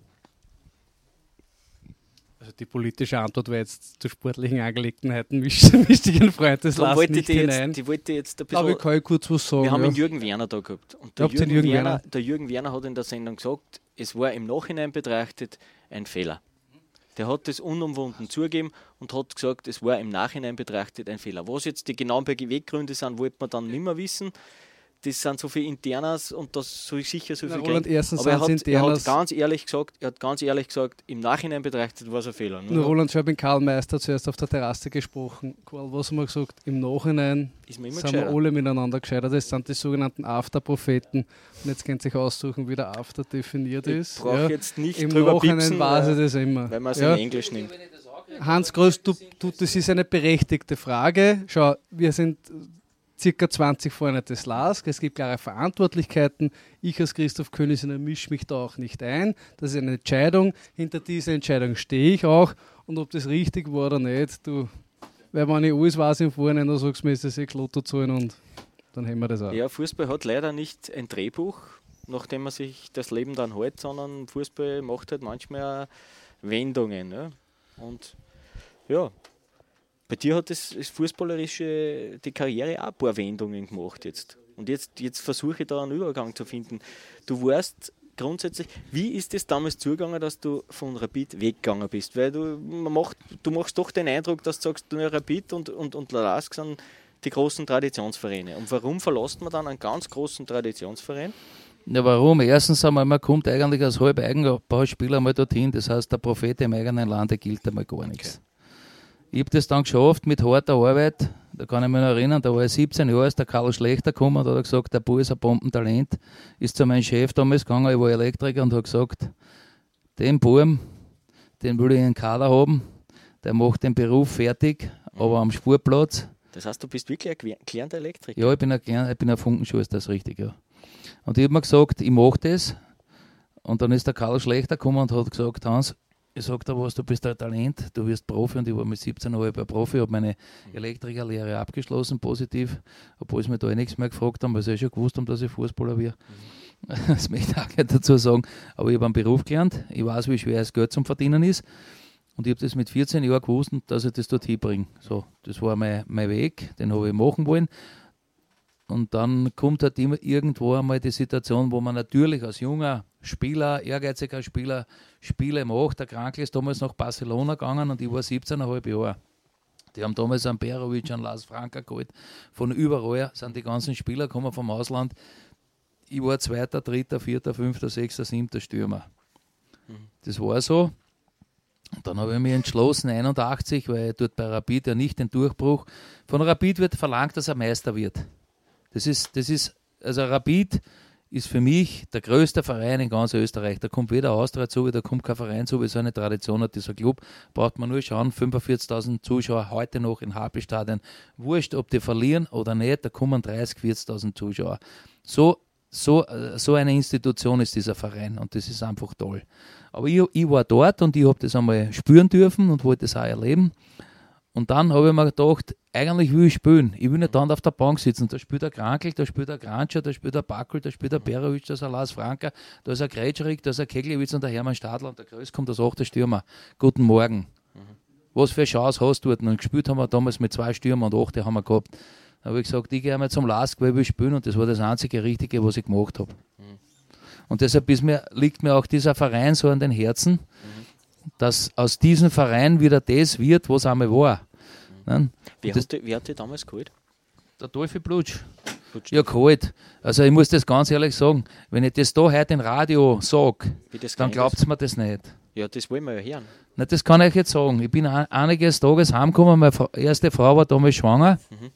Also die politische Antwort war jetzt zu sportlichen Angelegenheiten, wichtigen Freund des Lask nicht hinein. Jetzt, die wollte jetzt ein bisschen, aber ich kann ich kurz was sagen. Wir haben ja. den Jürgen Werner da gehabt. Und der Jürgen, Jürgen, Werner, Werner? der Jürgen Werner hat in der Sendung gesagt, es war im Nachhinein betrachtet ein Fehler. Der hat das unumwunden zugegeben und hat gesagt, es war im Nachhinein betrachtet ein Fehler. Was jetzt die genauen Beweggründe sind, wollte man dann nicht mehr wissen. Das sind so viele Internas und das soll sicher so viel Roland, erstens aber er hat, er hat ganz ehrlich gesagt, er hat ganz ehrlich gesagt, im Nachhinein betrachtet war es ein Fehler. Nur Roland, ich habe mit Karl Meister zuerst auf der Terrasse gesprochen. Karl, was haben wir gesagt? Im Nachhinein sind gescheiter. Wir alle miteinander gescheitert. Das sind die sogenannten After-Propheten. Und jetzt könnt ihr sich aussuchen, wie der After definiert ich ist. Ich brauche ja. jetzt nicht Im drüber Nachhinein pipsen, weiß ich das immer. Weil man es ja. in Englisch nimmt. Hans Groß, du, du, das ist eine berechtigte Frage. Schau, wir sind circa zwanzig Freunde des Lask, es gibt klare Verantwortlichkeiten. Ich als Christoph Königsiner mische mich da auch nicht ein. Das ist eine Entscheidung. Hinter dieser Entscheidung stehe ich auch. Und ob das richtig war oder nicht, du, weil wenn ich alles weiß im Vorhinein, dann sagst du mir, ist das sechs Lotto zahlen und dann haben wir das auch. Ja, Fußball hat leider nicht ein Drehbuch, nachdem man sich das Leben dann hält, sondern Fußball macht halt manchmal Wendungen. Ja? Und ja, bei dir hat das, das Fußballerische, die Karriere auch ein paar Wendungen gemacht jetzt. Und jetzt, jetzt versuche ich da einen Übergang zu finden. Du warst grundsätzlich, wie ist es damals zugegangen, dass du von Rapid weggegangen bist? Weil du, man macht, du machst doch den Eindruck, dass du sagst, nur Rapid und, und, und Lask sind die großen Traditionsvereine. Und warum verlässt man dann einen ganz großen Traditionsverein? Ja, warum? Erstens einmal, man kommt eigentlich als halb Eigenbauspieler mal dorthin. Das heißt, der Prophet im eigenen Lande gilt einmal gar nichts. Okay. Ich habe das dann geschafft mit harter Arbeit. Da kann ich mich noch erinnern, da war ich siebzehn Jahre, ist der Karl Schlechter gekommen und hat gesagt, der Bub ist ein Bombentalent. Ist zu meinem Chef damals gegangen, ich war Elektriker und hat gesagt, den Buben, den will ich in den Kader haben, der macht den Beruf fertig, aber am Sportplatz. Das heißt, du bist wirklich ein gelernter Elektriker? Ja, ich bin ein, ich bin ein Funkenschuster, das ist richtig, ja. Und ich habe mir gesagt, ich mache das. Und dann ist der Karl Schlechter gekommen und hat gesagt, Hans, ich sage dir was, du bist ein Talent, du wirst Profi. Und ich war mit siebzehn Jahre bei Profi, habe meine Elektrikerlehre abgeschlossen, positiv, obwohl sie mir da eh nichts mehr gefragt haben, weil sie eh schon gewusst haben, dass ich Fußballer wäre. Mhm. Das möchte ich auch nicht dazu sagen. Aber ich habe einen Beruf gelernt, ich weiß, wie schwer es Geld zum Verdienen ist. Und ich habe das mit vierzehn Jahren gewusst, dass ich das dort hinbringe. So, das war mein, mein Weg, den habe ich machen wollen. Und dann kommt halt immer irgendwo einmal die Situation, wo man natürlich als junger Spieler, ehrgeiziger Spieler, Spiele macht. Der Krankl ist damals nach Barcelona gegangen und ich war siebzehn Komma fünf Jahre. Die haben damals einen Perovic, einen Lars Franka geholt. Von überall sind die ganzen Spieler gekommen vom Ausland. Ich war zweiter, dritter, vierter, fünfter, sechster, siebter Stürmer. Mhm. Das war so. Und dann habe ich mich entschlossen, einundachtzig, weil dort bei Rapid ja nicht den Durchbruch. Von Rapid wird verlangt, dass er Meister wird. Das ist, das ist, also Rapid ist für mich der größte Verein in ganz Österreich. Da kommt weder Austria zu, da kommt kein Verein zu, wie so eine Tradition hat dieser Club. Braucht man nur schauen, fünfundvierzigtausend Zuschauer heute noch in Happelstadien. Wurscht, ob die verlieren oder nicht, da kommen dreißig, vierzigtausend Zuschauer. So, so, so eine Institution ist dieser Verein und das ist einfach toll. Aber ich, ich war dort und ich habe das einmal spüren dürfen und wollte das auch erleben. Und dann habe ich mir gedacht, eigentlich will ich spielen. Ich will nicht dann auf der Bank sitzen. Da spielt der Krankel, da spielt der Granscher, da spielt der Backel, da spielt der Berovic, da ist der Lars Franker, da ist der Gretscherik, da ist der Keglewitz und der Hermann Stadler und der Größ kommt als achter Stürmer. Guten Morgen. Mhm. Was für eine Chance hast du dort? Und gespielt haben wir damals mit zwei Stürmern und acht haben wir gehabt. Da habe ich gesagt, ich gehe einmal zum Lask, weil ich will spielen und das war das einzige Richtige, was ich gemacht habe. Mhm. Und deshalb ist mir, liegt mir auch dieser Verein so an den Herzen, mhm. dass aus diesem Verein wieder das wird, was einmal war. Nein. Wer, das, hat die, wer hat die damals geholt? Der Teufel Blutsch. Ja, geholt. Also ich muss das ganz ehrlich sagen, wenn ich das da heute im Radio sage, dann glaubt mir das nicht. Ja, das wollen wir ja hören. Na, das kann ich jetzt sagen. Ich bin ein, einiges Tages heimgekommen, meine Frau, erste Frau war damals schwanger. Mhm.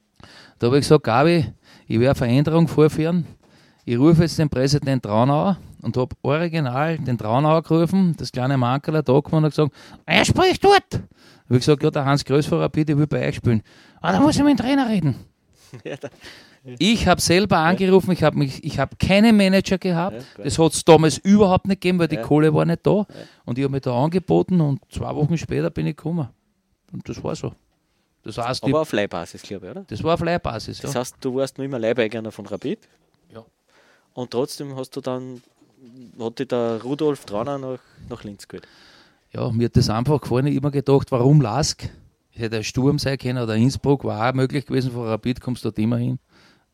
Da habe ich gesagt, Gabi, ich werde eine Veränderung vorführen. Ich rufe jetzt den Präsident Traunauer und habe original den Traunauer gerufen, das kleine Mankerl da gekommen und gesagt, er spricht dort. Da habe ich gesagt, ja, der Hans Größ von Rapid, ich will bei euch spielen. Ah, da muss ich mit dem Trainer reden. Ja, da, ja. Ich habe selber angerufen, ich habe hab keinen Manager gehabt. Ja, das hat es damals überhaupt nicht gegeben, weil die ja. Kohle war nicht da. Ja. Und ich habe mich da angeboten und zwei Wochen später bin ich gekommen. Und das war so. Das heißt, Aber ich, auf Leihbasis, glaube ich, oder? Das war auf Leihbasis, ja. Das heißt, du warst noch immer Leiheigener von Rapid? Ja. Und trotzdem hast du dann, hat dich der Rudolf Trauner nach, nach Linz geholt? Ja, mir hat das einfach gefallen. Ich habe mir gedacht, warum Lask? Ich hätte ein Sturm sein können oder Innsbruck, war auch möglich gewesen, von Rapid kommst du dort immer hin.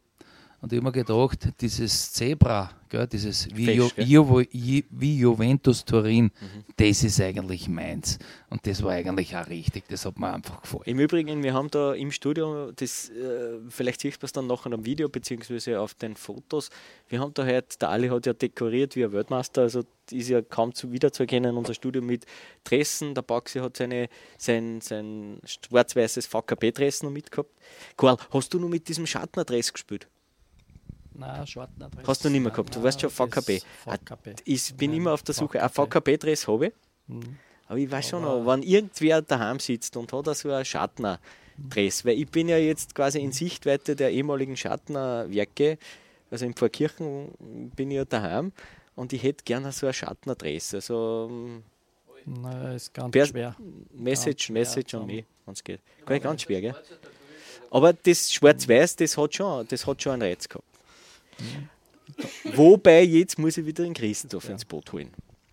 Und ich habe mir gedacht, dieses Zebra, gell, dieses wie, Fisch, Ju, Ju, Ju, wie Juventus Turin, mhm. das ist eigentlich meins. Und das war eigentlich auch richtig, das hat mir einfach gefallen. Im Übrigen, wir haben da im Studio, das, äh, vielleicht sieht man es dann nachher am Video, beziehungsweise auf den Fotos, wir haben da heute, der Ali hat ja dekoriert wie ein Weltmeister, also ist ja kaum zu wiederzuerkennen, unser Studio mit Dressen, der Baxi hat seine, sein, sein schwarz-weißes V K B-Dress noch mitgehabt. Karl, hast du noch mit diesem Schattner-Dress gespielt? Nein, Schwartner-Dress. Hast du nicht mehr gehabt, du weißt schon V K B. V K B. Ich bin Nein, immer auf der Suche, ein V K B-Dress habe ich, mhm. aber ich weiß schon noch, wenn irgendwer daheim sitzt und hat so ein Schattner-Dress, weil ich bin ja jetzt quasi in Sichtweite der ehemaligen Schattner-Werke, also in Pfarrkirchen bin ich ja daheim und ich hätte gerne so ein Schattner-Dress, also Nein, ist ganz Pers- schwer. Message, ganz Message an mich, wenn es geht. Gar nicht ganz schwer, gell? Aber das Schwarz-Weiß, das hat schon, das hat schon einen Reiz gehabt. Mhm. Wobei, jetzt muss ich wieder den Christoph ja. ins Boot holen.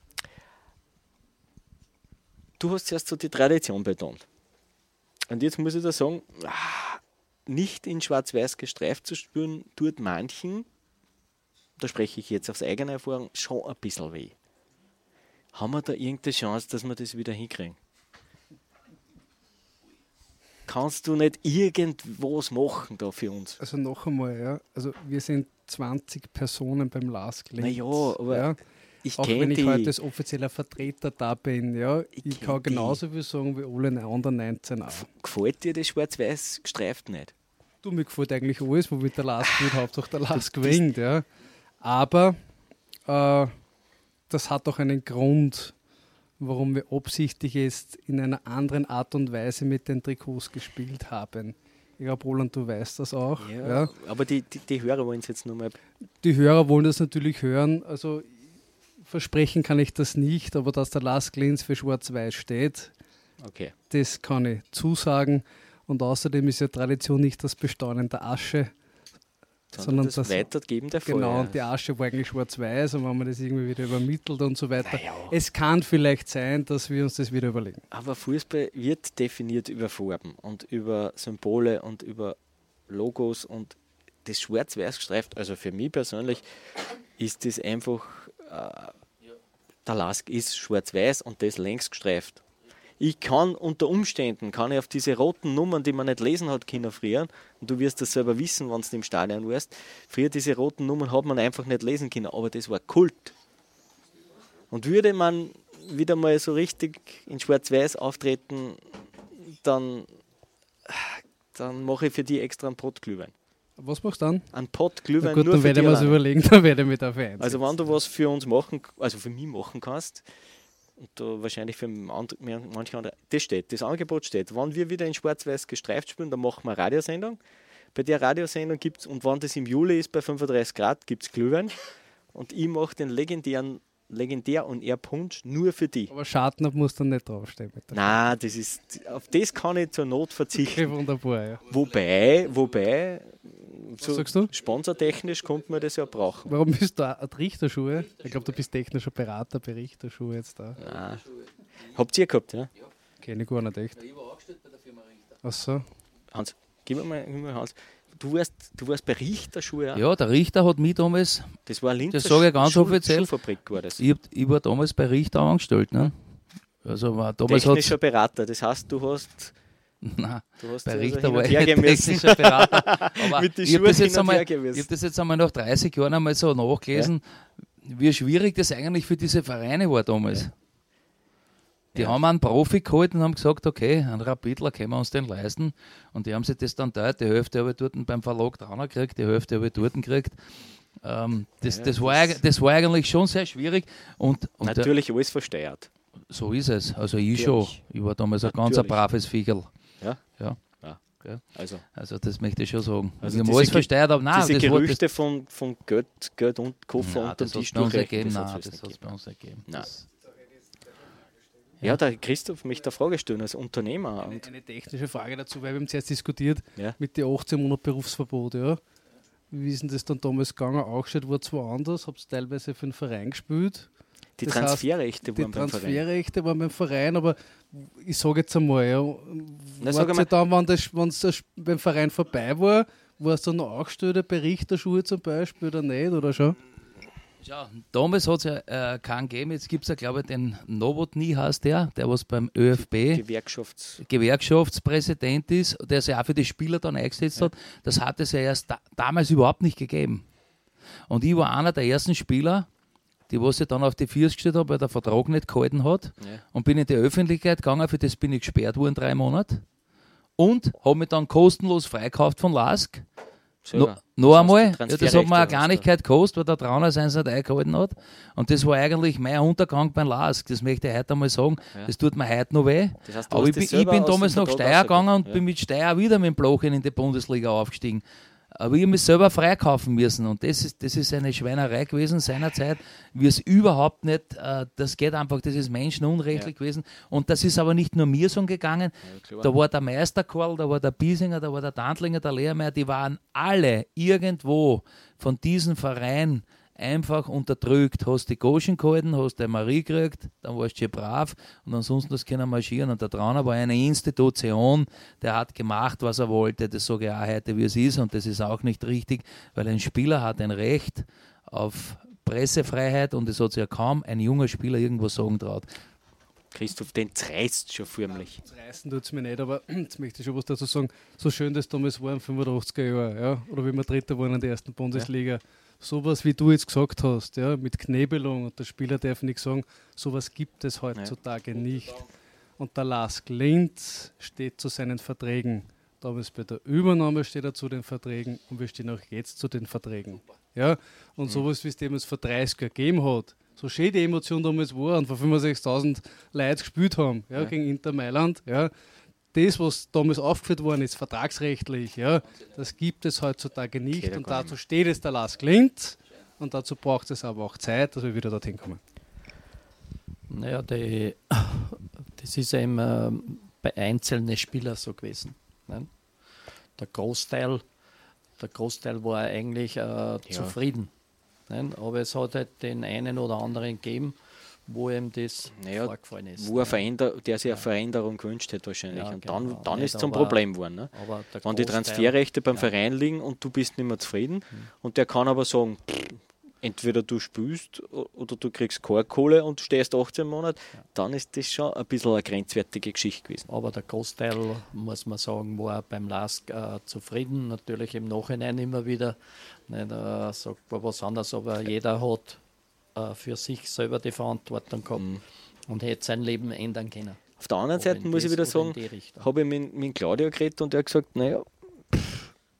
Du hast zuerst so die Tradition betont. Und jetzt muss ich da sagen, nicht in Schwarz-Weiß gestreift zu spüren, tut manchen, da spreche ich jetzt aus eigener Erfahrung, schon ein bisschen weh. Haben wir da irgendeine Chance, dass wir das wieder hinkriegen? Kannst du nicht irgendwas machen da für uns? Also noch einmal, ja. Also wir sind zwanzig Personen beim Lask Linz. Na ja, aber ja. ich Auch wenn ich die. heute als offizieller Vertreter da bin, ja, ich, ich kann genauso die. viel sagen wie alle anderen neunzehn auch. Gefällt dir das Schwarz-Weiß gestreift nicht? Du, mir gefällt eigentlich alles, wo mit der Lask wird, Hauptsache der Lask gewinnt, ja. Aber äh, das hat auch einen Grund, warum wir absichtlich jetzt in einer anderen Art und Weise mit den Trikots gespielt haben. Ich glaube, Roland, du weißt das auch. Ja, ja. Aber die, die, die Hörer wollen es jetzt nur mal. Die Hörer wollen das natürlich hören. Also versprechen kann ich das nicht, aber dass der Lask Linz für Schwarz-Weiß steht, okay. Das kann ich zusagen. Und außerdem ist ja Tradition nicht das Bestaunen der Asche, sondern, sondern das, das Weitergeben der Feuer. Genau, und die Asche war eigentlich schwarz-weiß und wenn man das irgendwie wieder übermittelt und so weiter. Ja. Es kann vielleicht sein, dass wir uns das wieder überlegen. Aber Fußball wird definiert über Farben und über Symbole und über Logos und das schwarz-weiß gestreift, also für mich persönlich ist das einfach, äh, der Lask ist schwarz-weiß und das längs gestreift. Ich kann unter Umständen, kann ich auf diese roten Nummern, die man nicht lesen hat können früher, und du wirst das selber wissen, wenn du im Stadion warst, früher diese roten Nummern hat man einfach nicht lesen können, aber das war Kult. Und würde man wieder mal so richtig in Schwarz-Weiß auftreten, dann, dann mache ich für die extra einen Brotglühwein. Was machst du dann? Ein Pott Glühwein. Na gut, nur dann für werde ich dich mir das alleine. überlegen, dann werde ich mich dafür einsetzen. Also wenn du was für uns machen, also für mich machen kannst, und da wahrscheinlich für andre, manche andere, das steht, das Angebot steht. Wenn wir wieder in Schwarz-Weiß gestreift spielen, dann machen wir eine Radiosendung. Bei der Radiosendung gibt es, und wenn das im Juli ist, bei fünfunddreißig Grad, gibt es Glühwein. Und ich mache den legendären legendär und er Punsch nur für dich. Aber Schartner muss dann nicht draufstehen. Nein, das ist, auf das kann ich zur Not verzichten. Okay, wunderbar, ja. Wobei, wobei, Was so sagst du? sponsortechnisch kommt man das ja brauchen. Warum bist du ein Richterschuhe? Ich glaube, du bist technischer Berater bei Richterschuhe jetzt da. Nein. Habt ihr gehabt, ja? Kenne ich gar nicht echt. Ich war angestellt bei der Firma Richter. Ach so. Hans, gib mir mal, gib mir mal Hans. Du warst, du warst bei Richterschuhe auch? Ja, der Richter hat mich damals, Das war eine Linzer das sage ich ganz Schuh- offiziell, Schuhfabrik war das. ich, hab, ich war damals bei Richter angestellt. Ne? Also war damals Technischer hat's, Berater, das heißt, du hast, nein, du hast bei also Richter hin war und ich her nicht gehen müssen. technischer Berater. Aber Mit den ich habe Schuhen das, jetzt hin und einmal- her ich gewesen. hab das jetzt einmal nach dreißig Jahren einmal so nachgelesen, wie schwierig das eigentlich für diese Vereine war damals. Ja. Die Ja. haben einen Profi geholt und haben gesagt, okay, einen Rapidler können wir uns den leisten. Und die haben sich das dann teilt. Die Hälfte habe ich dort beim Verlag dran gekriegt, die Hälfte habe ich dort gekriegt. Ähm, das, Ja, das, war, das- eig- das war eigentlich schon sehr schwierig. Und, und der, Natürlich alles versteuert. so ist es. Also ich Natürlich. schon. Ich war damals ein ganz ein Natürlich. braves Viecherl. Ja? Ja. Ja. Ja. Also, Also das möchte ich schon sagen. Also ich habe diese alles Ge- versteuert, aber nein, diese das war das, Gerüchte von, von Geld, Geld und Koffer nein, und dem das hat es Tisch bei uns nicht durchrechnen, gegeben. das Nein, hat's das nicht hat es bei gegeben. uns nicht gegeben. Nein. Das, Ja, der Christoph möchte eine Frage stellen als Unternehmer. Eine, Und eine technische Frage dazu, weil wir haben zuerst diskutiert Ja. mit den achtzehn Monaten Berufsverbot. Ja. Wie ist denn das dann damals gegangen? Angestellt war zwar anders, habt ihr teilweise für den Verein gespielt. die Das heißt, Transferrechte Die waren beim Verein. Transferrechte waren beim Verein, aber ich sage jetzt einmal, ja, Na, sag wart einmal- ihr dann, wenn das, wenn das beim Verein vorbei war, war es dann noch angestellt, bei Richterschuhe zum Beispiel oder nicht, oder schon? ja, damals hat es ja äh, keinen gegeben. Jetzt gibt es ja, glaube ich, den Novotny heißt der, der was beim ÖFB Gewerkschafts... Gewerkschaftspräsident ist, der sich auch für die Spieler dann eingesetzt hat. Das hat es ja erst da, damals überhaupt nicht gegeben. Und ich war einer der ersten Spieler, die was ich dann auf die Füße gestellt habe, weil der Vertrag nicht gehalten hat. Ja. Und bin in die Öffentlichkeit gegangen, für das bin ich gesperrt worden, drei Monate. Und habe mich dann kostenlos freikauft von Lask. No, Selber. noch Das heißt, einmal, die ja, das hat mir Transferrechte eine hast du. Kleinigkeit gekostet, weil der Trauner seins nicht eingehalten hat. Und das war eigentlich mein Untergang beim Lask. Das möchte ich heute einmal sagen. Ja. Das tut mir heute noch weh. Das heißt, du Aber hast ich bin, das ich selber bin aus dem damals nach Vertrag Steyr gegangen und rausgekommen, bin mit Steyr wieder mit dem Blochen in die Bundesliga aufgestiegen. Aber ich habe mich selber freikaufen müssen und das ist, das ist eine Schweinerei gewesen seinerzeit, wie es überhaupt nicht, äh, das geht einfach, das ist menschenunrechtlich Ja. gewesen und das ist aber nicht nur mir so gegangen, Ja, klar. da war der Meisterkarl, da war der Biesinger, da war der Tantlinger, der Lehrmeier, die waren alle irgendwo von diesem Verein einfach unterdrückt. Hast die Goschen gehalten, hast die Marie gekriegt, dann warst du schon brav und ansonsten das können marschieren. Und der Trauner war eine Institution, der hat gemacht, was er wollte. Das sage ich auch heute, wie es ist und das ist auch nicht richtig, weil ein Spieler hat ein Recht auf Pressefreiheit und es hat sich ja kaum ein junger Spieler irgendwo sagen traut. Christoph, den zerreißt schon förmlich. Das reißen tut es mir nicht, aber jetzt möchte ich schon was dazu sagen. So schön das damals war in den fünfundachtziger Jahren, ja? Oder wie wir Dritter waren in der ersten Bundesliga. Sowas, wie du jetzt gesagt hast, ja, mit Knebelung und der Spieler darf nichts sagen, sowas gibt es heutzutage nicht. Und der Lask Linz steht zu seinen Verträgen. Damals bei der Übernahme steht er zu den Verträgen und wir stehen auch jetzt zu den Verträgen. Ja? Und sowas, wie es damals vor dreißig Jahren gegeben hat, so schön die Emotion damals war und vor fünfundsechzigtausend Leute gespielt haben, ja, Ja. gegen Inter Mailand, ja, das, was damals aufgeführt worden ist, vertragsrechtlich, ja, das gibt es heutzutage nicht Geht ja und gar dazu steht es der Lask Linz und dazu braucht es aber auch Zeit, dass wir wieder dorthin kommen. Naja, die, das ist ja immer bei einzelnen Spielern so gewesen. Ne? Der Großteil, der Großteil war eigentlich äh, zufrieden. Ne? Aber es hat halt den einen oder anderen gegeben, wo ihm das Naja, Genau. vorgefallen ist. Wo er Veränder der sich eine Veränderung gewünscht hätte wahrscheinlich. Ja, und genau. dann, dann Nicht, ist es zum aber- Problem geworden. Ne? Aber der Wenn die Großteil- Transferrechte beim ja. Verein liegen und du bist nicht mehr zufrieden und der kann aber sagen, pff, entweder du spielst o- oder du kriegst keine Kohle und stehst achtzehn Monate, dann ist das schon ein bisschen eine grenzwertige Geschichte gewesen. Aber der Großteil, muss man sagen, war beim Lask äh, zufrieden. Natürlich im Nachhinein immer wieder, nicht, äh, sagt man was anderes, aber jeder hat äh, für sich selber die Verantwortung gehabt Mhm. und hätte sein Leben ändern können. Auf der anderen Ob Seite in muss ich das wieder oder sagen, in die Richtung. habe ich mit, mit Claudio geredet und er hat gesagt, naja, pff,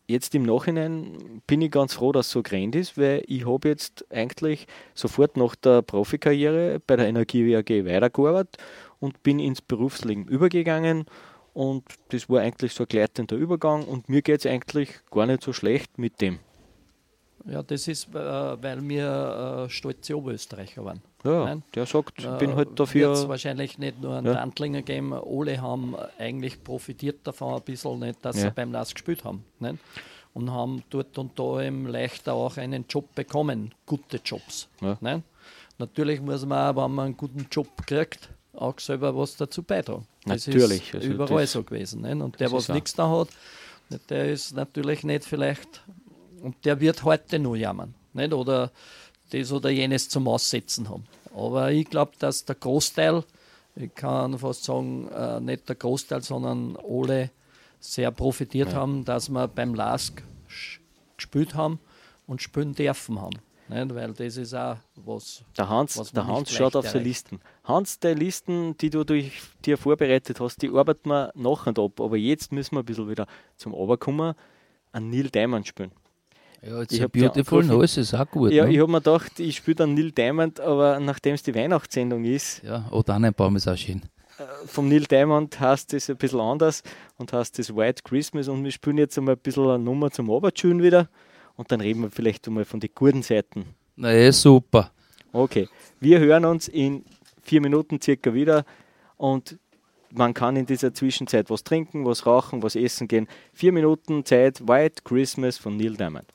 jetzt im Nachhinein bin ich ganz froh, dass es so gerannt ist, weil ich habe jetzt eigentlich sofort nach der Profikarriere bei der Energie A G weitergearbeitet und bin ins Berufsleben übergegangen und das war eigentlich so ein gleitender Übergang und mir geht es eigentlich gar nicht so schlecht mit dem. Ja, das ist, äh, weil wir äh, stolze Oberösterreicher waren. Ja, Nein? der sagt, ich Äh, bin halt dafür... Wird es wahrscheinlich nicht nur einen Ja. Dantlinger geben, alle haben eigentlich profitiert davon ein bisschen, nicht, dass Ja. sie beim L A S gespielt haben. Nicht? Und haben dort und da eben leichter auch einen Job bekommen, gute Jobs. Ja. Nicht? Natürlich muss man auch, wenn man einen guten Job kriegt, auch selber was dazu beitragen. Das Natürlich, ist also überall das- so gewesen. Nicht? Und der, das was ist auch- nichts da hat, der ist natürlich nicht vielleicht, und der wird heute nur jammern. Nicht? Oder das oder jenes zum Aussetzen haben. Aber ich glaube, dass der Großteil, ich kann fast sagen, äh, nicht der Großteil, sondern alle sehr profitiert Ja. haben, dass wir beim L A S K sch- gespielt haben und spielen dürfen haben. Nicht? Weil das ist auch was. Der Hans, was der man Hans nicht schaut leicht auf seine erreicht. Listen. Hans, die Listen, die du durch dir vorbereitet hast, die arbeiten wir nach und ab. Aber jetzt müssen wir ein bisschen wieder zum Oberkommen, an Neil Diamond spielen. Ja, jetzt Ich ein hab die Beautiful angerufen. Nose ist auch gut. Ja, ne? ich habe mir gedacht, ich spiele dann Neil Diamond, aber nachdem es die Weihnachtssendung ist, ja, oh, Tannenbaum ist auch schön. vom Neil Diamond heißt es ein bisschen anders und heißt das White Christmas und wir spielen jetzt einmal ein bisschen eine Nummer zum Obertune wieder und dann reden wir vielleicht einmal von den guten Seiten. Na, eh, super. Okay, wir hören uns in vier Minuten circa wieder und man kann in dieser Zwischenzeit was trinken, was rauchen, was essen gehen. Vier Minuten Zeit, White Christmas von Neil Diamond.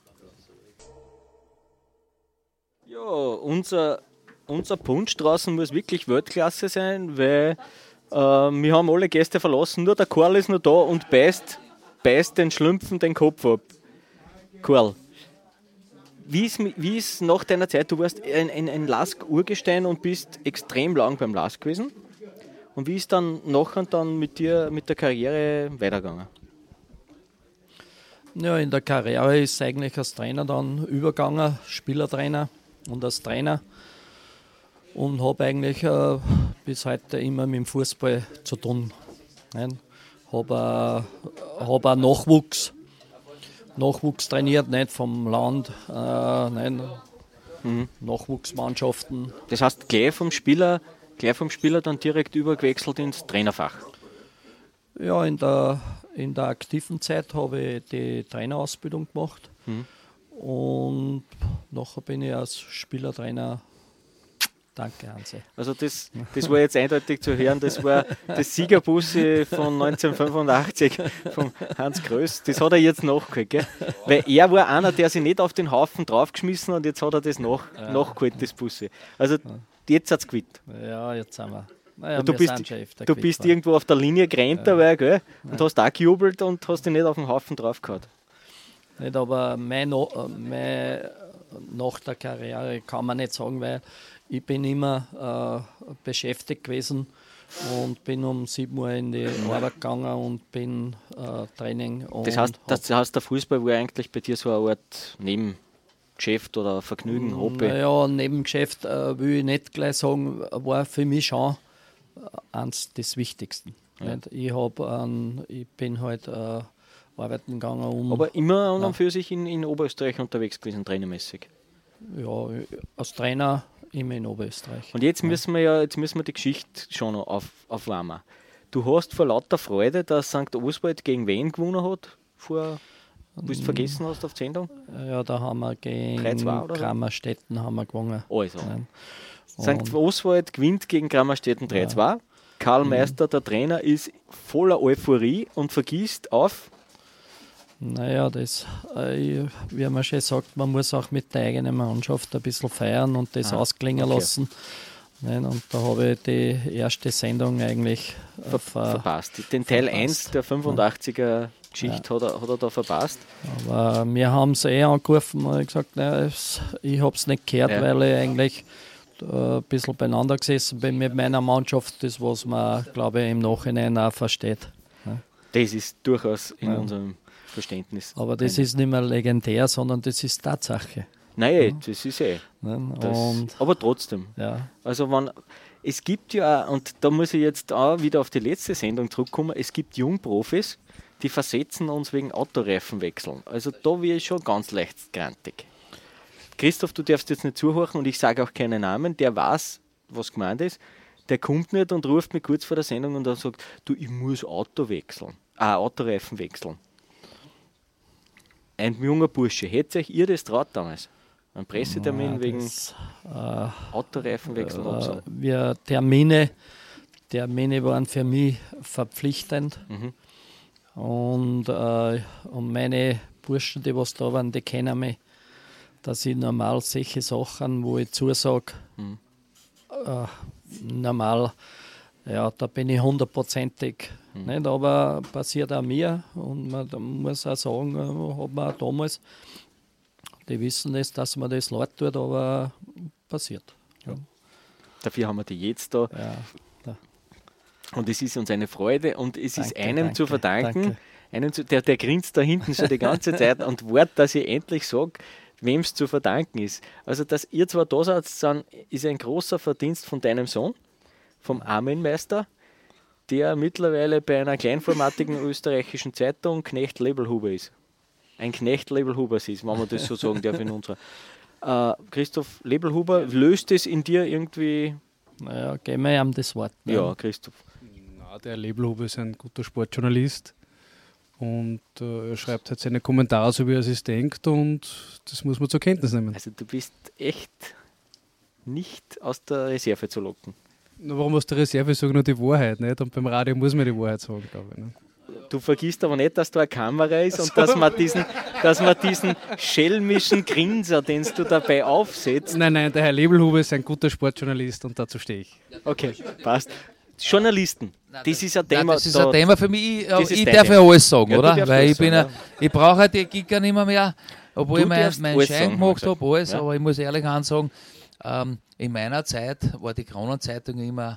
Ja, unser, unser Punsch draußen muss wirklich Weltklasse sein, weil äh, wir haben alle Gäste verlassen, nur der Karl ist noch da und beißt, beißt den Schlümpfen den Kopf ab. Karl, wie ist, wie ist nach deiner Zeit, du warst ein, ein, ein L A S K-Urgestein und bist extrem lang beim L A S K gewesen. Und wie ist dann nachher dann mit dir, mit der Karriere weitergegangen? Ja, in der Karriere ist eigentlich als Trainer dann übergegangen, Spielertrainer und als Trainer. Und habe eigentlich äh, bis heute immer mit dem Fußball zu tun. Habe äh, hab auch Nachwuchs, Nachwuchs trainiert, nicht vom Land, äh, nein, Mhm. Nachwuchsmannschaften. Das heißt, gleich vom Spieler, gleich vom Spieler dann direkt übergewechselt ins Trainerfach. Ja, in der, in der aktiven Zeit habe ich die Trainerausbildung gemacht. Mhm. Und nachher bin ich als Spielertrainer. Danke, Hansi. Also das, das war jetzt eindeutig zu hören, das war das Siegerbussi von neunzehnhundertfünfundachtzig von Hans Größ. Das hat er jetzt nachgeholt, gell? Weil er war einer, der sich nicht auf den Haufen draufgeschmissen hat und jetzt hat er das nach, Ja. nachgeholt, das Bussi. Also jetzt hat es gewinnt. Ja, jetzt sind wir. Naja, du wir bist, sind schon öfter du quitt bist geworden. irgendwo auf der Linie gerannt dabei, gell? Und hast auch gejubelt und hast dich nicht auf den Haufen draufgehauen. Nicht, aber mein, No- mein, nach der Karriere kann man nicht sagen, weil ich bin immer äh, beschäftigt gewesen und bin um sieben Uhr in die Arbeit gegangen und bin äh, Training. Und Das heißt, hab- das heißt, der Fußball war eigentlich bei dir so eine Art Nebengeschäft oder Vergnügen, Hobby. Naja, Nebengeschäft äh, will ich nicht gleich sagen, war für mich schon äh, eins des Wichtigsten. Ja. Nicht? Ich, hab, ähm, ich bin halt äh, arbeiten gegangen, um. Aber immer und Ja. und für sich in, in Oberösterreich unterwegs gewesen, trainermäßig. Ja, als Trainer immer in Oberösterreich. Und jetzt müssen wir ja, jetzt müssen wir die Geschichte schon noch auf, aufwärmen. Du hast vor lauter Freude, dass Sankt Oswald gegen wen gewonnen hat, vor, wo du vergessen hast auf die Sendung? Ja, da haben wir gegen drei zwei oder so? Grammerstetten haben wir gewonnen. Also. Nein. Sankt Und- Oswald gewinnt gegen Grammerstetten drei zwei. Karl Meister, der Trainer, ist voller Euphorie und vergisst auf. Naja, das, äh, wie man schon sagt, man muss auch mit der eigenen Mannschaft ein bisschen feiern und das Ah, ausklingen okay. lassen. Nein, und da habe ich die erste Sendung eigentlich äh, ver verpasst. Den Teil verpasst. eins der fünfundachtziger Geschichte hat, er, hat er da verpasst. Aber wir haben es eh angerufen und ich gesagt, nein, es- ich habe es nicht gehört, Ja. weil ich eigentlich äh, ein bisschen beieinander gesessen bin mit meiner Mannschaft, das was man, glaube ich, im Nachhinein auch versteht. Ja. Das ist durchaus in Ja. unserem Verständnis. Aber das ist nicht mehr legendär, sondern das ist Tatsache. Nein, das ist eh. Ne? Das, Und aber trotzdem. ja, Also wenn, es gibt ja, auch, und da muss ich jetzt auch wieder auf die letzte Sendung zurückkommen, es gibt Jungprofis, die versetzen uns wegen Autoreifenwechseln. Also da wäre ich schon ganz leicht grantig. Christoph, du darfst jetzt nicht zuhören und ich sage auch keinen Namen, der weiß, was gemeint ist. Der kommt nicht und ruft mich kurz vor der Sendung und dann sagt, du, ich muss Auto wechseln. Ah, Autoreifen wechseln. Ein junger Bursche, hättet euch ihr das traut damals? Ein Pressetermin ja, wegen das, äh, Autoreifenwechsel und so. Wir Termine, Termine waren für mich verpflichtend. Mhm. Und, äh, und meine Burschen, die was da waren, die kennen mich, dass ich normal solche Sachen, wo ich zusage, mhm. äh, normal, ja, da bin ich hundertprozentig mhm. nicht, aber passiert auch mir und man da muss auch sagen, hat man auch damals, die wissen das, dass man das leid tut, aber passiert. Ja. Dafür haben wir die jetzt da. Ja, da. Und es ist uns eine Freude und es danke, ist einem danke, zu verdanken, danke. einem zu, der, der grinst da hinten schon die ganze Zeit und wartet, dass ich endlich sage, wem es zu verdanken ist. Also, dass ihr zwar da seid, sind, ist ein großer Verdienst von deinem Sohn, vom Armenmeister, der mittlerweile bei einer kleinformatigen österreichischen Zeitung Knecht Lebelhuber ist. Ein Knecht Lebelhuber ist, wenn man das so sagen darf in unserer. Äh, Christoph Lebelhuber, löst es in dir irgendwie? Naja, geben wir ihm das Wort. Ne? Ja, Christoph. Na, der Lebelhuber ist ein guter Sportjournalist. Und äh, er schreibt halt seine Kommentare, so wie er es denkt, und das muss man zur Kenntnis nehmen. Also du bist echt nicht aus der Reserve zu locken. Na, warum aus der Reserve? Ich sage nur die Wahrheit, nicht? Und beim Radio muss man die Wahrheit sagen, glaube ich. Ne? Du vergisst aber nicht, dass da eine Kamera ist und dass man diesen, dass man diesen schelmischen Grinser, den du dabei aufsetzt. Nein, nein, der Herr Lebelhuber ist ein guter Sportjournalist und dazu stehe ich. Okay, passt. Journalisten, nein, das, das ist ein Thema. Nein, das ist da, ein Thema für mich. Ich, ich darf Thema. ja alles sagen, ja, oder? Weil ich sagen, bin ja. ich brauche halt die Giga nicht mehr, mehr obwohl du ich meinen mein Schein sagen, gemacht habe, alles. Ja. Aber ich muss ehrlich sagen, ähm, in meiner Zeit war die Kronenzeitung immer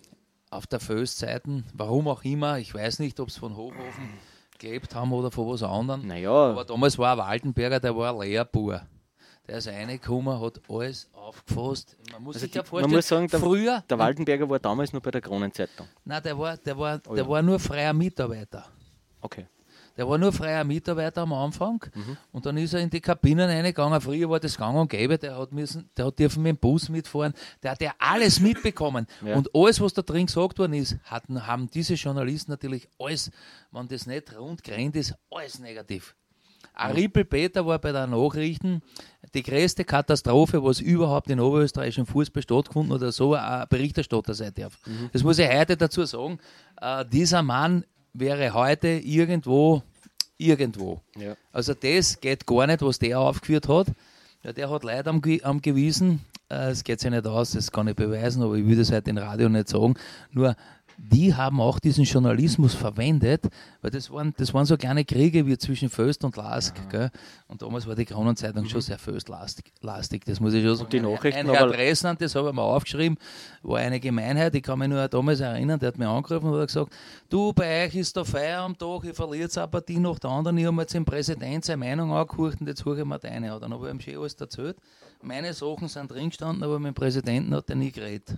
auf der Föstseiten, warum auch immer, ich weiß nicht, ob es von Hochhofen gelebt haben oder von was anderem. Naja. Aber damals war ein Waldenberger, der war ein Lehrbuhr. Der ist reingekommen, hat alles aufgefasst. Man muss also sich ja die, vorstellen, man muss sagen, der, früher... Der Waldenberger war damals noch bei der Kronenzeitung. Nein, der war, der war, oh, der ja. war nur freier Mitarbeiter. Okay. Der war nur freier Mitarbeiter am Anfang mhm. und dann ist er in die Kabinen reingegangen. Früher war das gang und gäbe, der hat, müssen, der hat dürfen mit dem Bus mitfahren, der hat ja alles mitbekommen. Ja. Und alles, was da drin gesagt worden ist, hatten, haben diese Journalisten natürlich alles, wenn das nicht rund gerannt ist, alles negativ. Ein Rippel Peter war bei den Nachrichten die größte Katastrophe, was überhaupt in oberösterreichischen Fußball stattgefunden oder so ein Berichterstatter sein darf. Mhm. Das muss ich heute dazu sagen. Äh, dieser Mann wäre heute irgendwo, irgendwo. Ja. Also das geht gar nicht, was der aufgeführt hat. Ja, der hat Leute am, am Gewissen, es äh, geht sich nicht aus, das kann ich beweisen, aber ich würde es heute im Radio nicht sagen. Nur die haben auch diesen Journalismus verwendet, weil das waren, das waren so kleine Kriege wie zwischen Föst und Lask. Gell? Und damals war die Kronenzeitung mhm. schon sehr Föstlastig, das muss ich schon sagen. Und die Nachrichten, ein Herr Dressner, das habe ich mir aufgeschrieben, war eine Gemeinheit, ich kann mich nur damals erinnern, der hat mich angerufen und hat gesagt, du, bei euch ist der Feier am Tag, ich verliere eine Partie nach der anderen, ich habe mir jetzt dem Präsident seine Meinung angehört und jetzt höre ich mir deine an. Dann habe ich ihm schon alles erzählt. Meine Sachen sind drin gestanden, aber mit dem Präsidenten hat er nie geredet.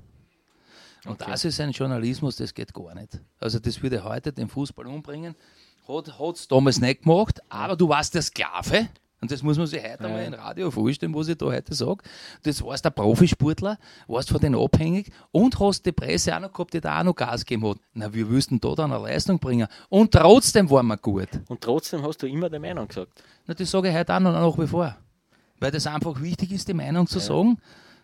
Und okay. das ist ein Journalismus, das geht gar nicht. Also das würde heute den Fußball umbringen. Hat es damals nicht gemacht, aber du warst der Sklave. Und das muss man sich heute ja. mal im Radio vorstellen, was ich da heute sage. Das warst der Profisportler, warst von denen abhängig und hast die Presse auch noch gehabt, die da auch noch Gas gegeben hat. Na, wir wüssten da dann eine Leistung bringen. Und trotzdem waren wir gut. Und trotzdem hast du immer die Meinung gesagt. Na, das sage ich heute auch noch nach wie vor. Weil das einfach wichtig ist, die Meinung zu ja. sagen.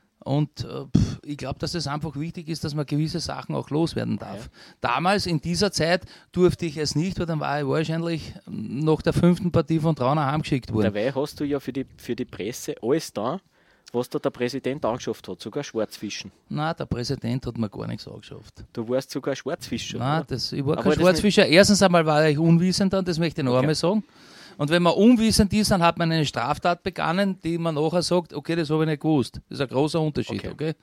Und äh, pff, ich glaube, dass es einfach wichtig ist, dass man gewisse Sachen auch loswerden darf. Ja. Damals, in dieser Zeit, durfte ich es nicht, weil dann war ich wahrscheinlich nach der fünften Partie von Trauner heimgeschickt worden. Dabei hast du ja für die, für die Presse alles da, was da der Präsident angeschafft hat, sogar Schwarzfischen. Nein, der Präsident hat mir gar nichts angeschafft. Du warst sogar Schwarzfischer? Nein, das, ich war Aber kein Schwarzfischer. Erstens einmal war ich unwissend, das möchte ich noch okay. einmal sagen. Und wenn man unwissend ist, dann hat man eine Straftat begangen, die man nachher sagt, okay, das habe ich nicht gewusst. Das ist ein großer Unterschied, okay? okay?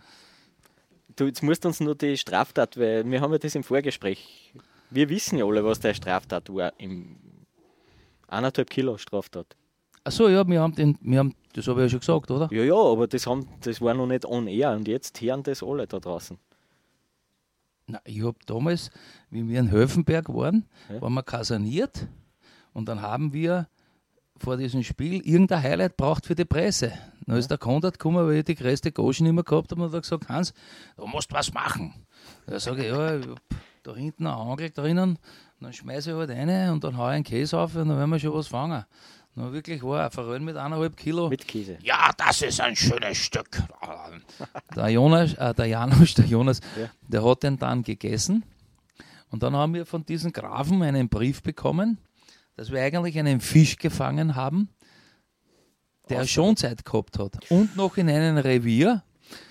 Du, jetzt musst du uns nur die Straftat, weil wir haben ja das im Vorgespräch. Wir wissen ja alle, was der Straftat war. Im eineinhalb Kilo Straftat. Achso, ja, wir haben, den, wir haben das habe ich ja schon gesagt, oder? Ja, ja, aber das, haben, das war noch nicht on air und jetzt hören das alle da draußen. Na, ich habe damals, wie wir in Höfenberg waren, ja. waren wir kaserniert. Und dann haben wir vor diesem Spiel irgendein Highlight braucht für die Presse. Dann ist der Konrad gekommen, weil ich die größte Gage nicht mehr gehabt habe und hat gesagt, Hans, du musst was machen. Da sage ich, ja, ich hab da hinten ein Angel drinnen, und dann schmeiße ich halt rein und dann haue ich einen Käse auf und dann werden wir schon was fangen. Dann wirklich war ein Forell mit eineinhalb Kilo. Mit Käse. Ja, das ist ein schönes Stück. Der Jonas, äh, der Janosch, der Jonas, ja. der hat den dann gegessen. Und dann haben wir von diesen Grafen einen Brief bekommen, dass wir eigentlich einen Fisch gefangen haben, der Schonzeit gehabt hat. Und noch in einem Revier,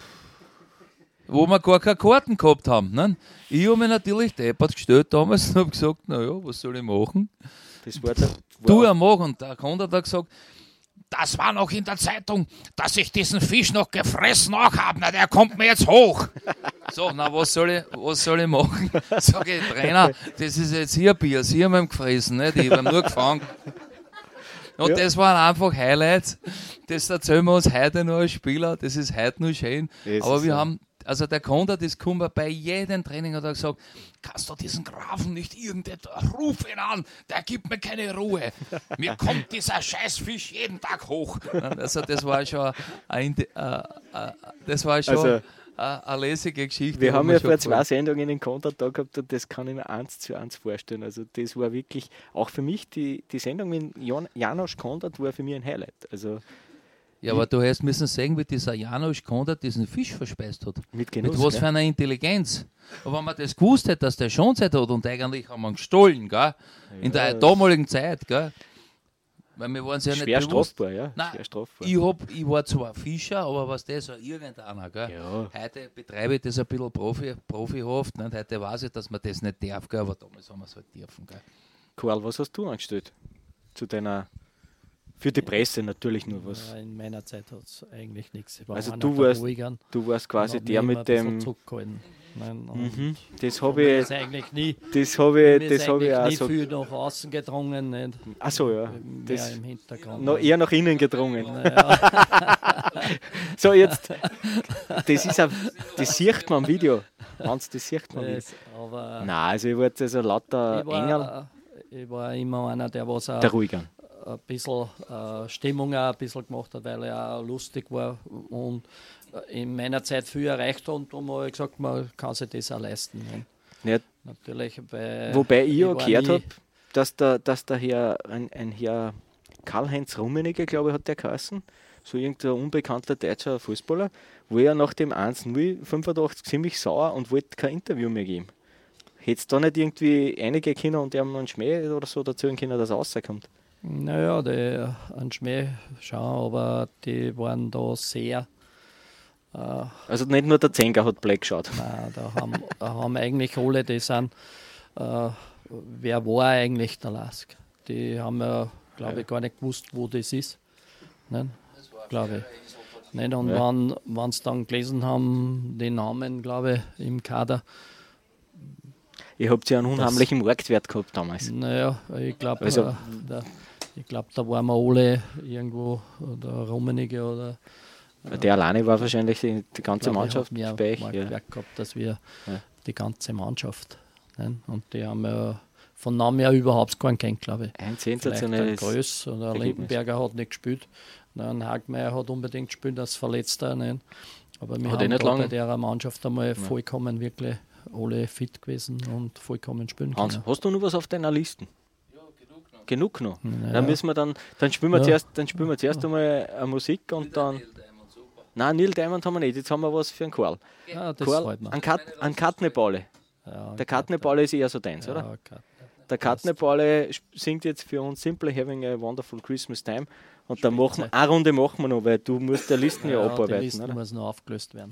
wo wir gar keine Karten gehabt haben. Ne? Ich habe mich natürlich deppert gestellt damals und habe gesagt, naja, was soll ich machen? Das war der, du ja mach. Und der Konrad hat gesagt, das war noch in der Zeitung, dass ich diesen Fisch noch gefressen auch habe. Na, der kommt mir jetzt hoch. So, na, was soll ich, was soll ich machen? Sag ich, Trainer, das ist jetzt hier Bier, Sie haben ihn gefressen, nicht? Ich habe ihn nur gefangen. Und ja. das waren einfach Highlights. Das erzählen wir uns heute noch als Spieler. Das ist heute noch schön. Das Aber wir so. haben, also der Konrad, das kommt bei jedem Training, hat er gesagt, kannst du diesen Grafen nicht irgendetwas, ruf ihn an, der gibt mir keine Ruhe. Mir kommt dieser Scheißfisch jeden Tag hoch. Also das war schon ein, äh, äh, das war schon also, eine, eine lässige Geschichte. Wir haben ja vor zwei Sendungen den Konrad da gehabt und das kann ich mir eins zu eins vorstellen. Also das war wirklich, auch für mich, die, die Sendung mit Jan, Janosch Konrad war für mich ein Highlight. Also ja, aber du hast müssen sehen, wie dieser Janosch Konrad diesen Fisch verspeist hat. Mit Genuss, Mit was für einer Intelligenz. Aber wenn man das gewusst hätte, dass der Schonzeit hat und eigentlich haben wir ihn gestohlen, gell? In ja, der damaligen Zeit, gell? Weil wir waren ja schwer nicht bewusst. Strafbar, ja. Nein, schwer strafbar. Ich, hab, ich war zwar Fischer, aber was das so irgendeiner, gell? Ja. Heute betreibe ich das ein bisschen Profi, profihaft. Nicht? Heute weiß ich, dass man das nicht darf, gell? Aber damals haben wir es halt dürfen. Gell? Karl, was hast du angestellt zu deiner... Für die Presse natürlich nur was. Ja, in meiner Zeit hat es eigentlich nichts. Also du warst, du warst quasi der mit dem... Nein, mhm. Das habe ich... Das eigentlich nie, das habe ich, das habe ich auch nie so... viel nach außen gedrungen. Nicht? Ach so, ja. Das im Hintergrund. Noch eher nach innen gedrungen. Naja. So, jetzt... Das ist auch, das sieht man am Video. Hans, das sieht man nicht. Nein, also ich war so lauter ich war, Engel. Ich war immer einer, der was auch... Der Ruhiger. ein bisschen äh, Stimmung auch ein bisschen gemacht hat, weil er auch lustig war und äh, in meiner Zeit viel erreicht hat und darum habe ich gesagt, man kann sich das auch leisten. Ja. Natürlich, bei, Wobei ich ja gehört habe, dass der, dass der Herr, ein, ein Herr Karl-Heinz Rummenigge, glaube ich, hat der geheißen, so irgendein unbekannter deutscher Fußballer, wo er nach dem eins null fünfundachtzig ziemlich sauer und wollte kein Interview mehr geben. Hätte es da nicht irgendwie einige Kinder und die haben einen Schmäh oder so dazu können, dass er rauskommt? Naja, die, ein Schmäh schon, aber die waren da sehr... Äh, also nicht nur der Zenker hat Black geschaut. Nein, da haben, da haben eigentlich alle, die sind... Äh, wer war eigentlich der Lask? Die haben ja, glaube ja. ich, gar nicht gewusst, wo das ist. Glaube ich. Nicht? Und ja. wenn sie dann gelesen haben, die Namen, glaube ich, im Kader... Ihr habt ja einen unheimlichen Marktwert gehabt damals. Naja, ich glaube, also, äh, da, ich glaub, da waren wir alle irgendwo, der Rummenigge oder... Äh, der alleine war wahrscheinlich die, die ganze glaub, Mannschaft mehr bei euch. Marktwert Ja. gehabt, dass wir ja. die ganze Mannschaft, ne? Und die haben ja von Namen her überhaupt keinen kennt, glaube ich. Ein sensationelles Größ oder Lindenberger hat nicht gespielt. Ein Hagmeier hat unbedingt gespielt als Verletzter. Ne? Aber wir hat haben nicht da lang... bei der Mannschaft einmal ja. vollkommen wirklich alle fit gewesen und vollkommen spielen Hans, können. hast du noch was auf deiner Liste? Ja, genug noch. Genug noch? Naja. Dann müssen wir dann, dann spielen wir ja. zuerst, dann spielen wir zuerst einmal eine Musik und dann... Neil Diamond, super. Nein, Neil Diamond haben wir nicht, jetzt haben wir was für einen Karl. Ja, das Karl, freut mich. ein, Kat, ein Katneballe. Ja, Der Katneballe ist eher so deins, ja, oder? Kat- Der Katneballe singt jetzt für uns Simply Having a Wonderful Christmas Time und dann machen wir, eine Runde machen wir noch, weil du musst der Listen ja, ja abarbeiten. Die Listen oder? muss noch aufgelöst werden.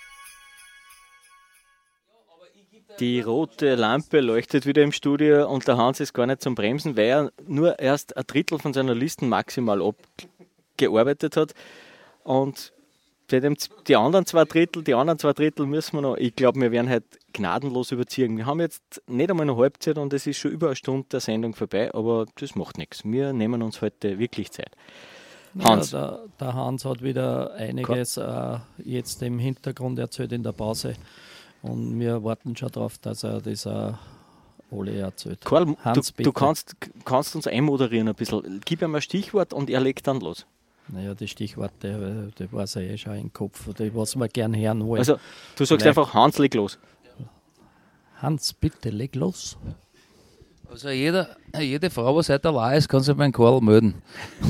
Die rote Lampe leuchtet wieder im Studio und der Hans ist gar nicht zum Bremsen, weil er nur erst ein Drittel von seiner Listen maximal abgearbeitet hat. Und bei dem, die anderen zwei Drittel, die anderen zwei Drittel müssen wir noch, ich glaube, wir werden halt gnadenlos überziehen. Wir haben jetzt nicht einmal eine Halbzeit und es ist schon über eine Stunde der Sendung vorbei, aber das macht nichts. Wir nehmen uns heute wirklich Zeit. Hans. Ja, der, der Hans hat wieder einiges äh, jetzt im Hintergrund erzählt in der Pause. Und wir warten schon darauf, dass er das äh, alle erzählt. Karl, Hans, du, du kannst, kannst uns einmoderieren ein bisschen. Gib ihm ein Stichwort und er legt dann los. Naja, die Stichworte, die weiß er eh schon im Kopf, die was wir gerne hören wollen. Also, du sagst Vielleicht. einfach, Hans, leg los. Hans, bitte, leg los. Also jeder, jede Frau, die seit der Wahl ist, kann sich beim Karl melden.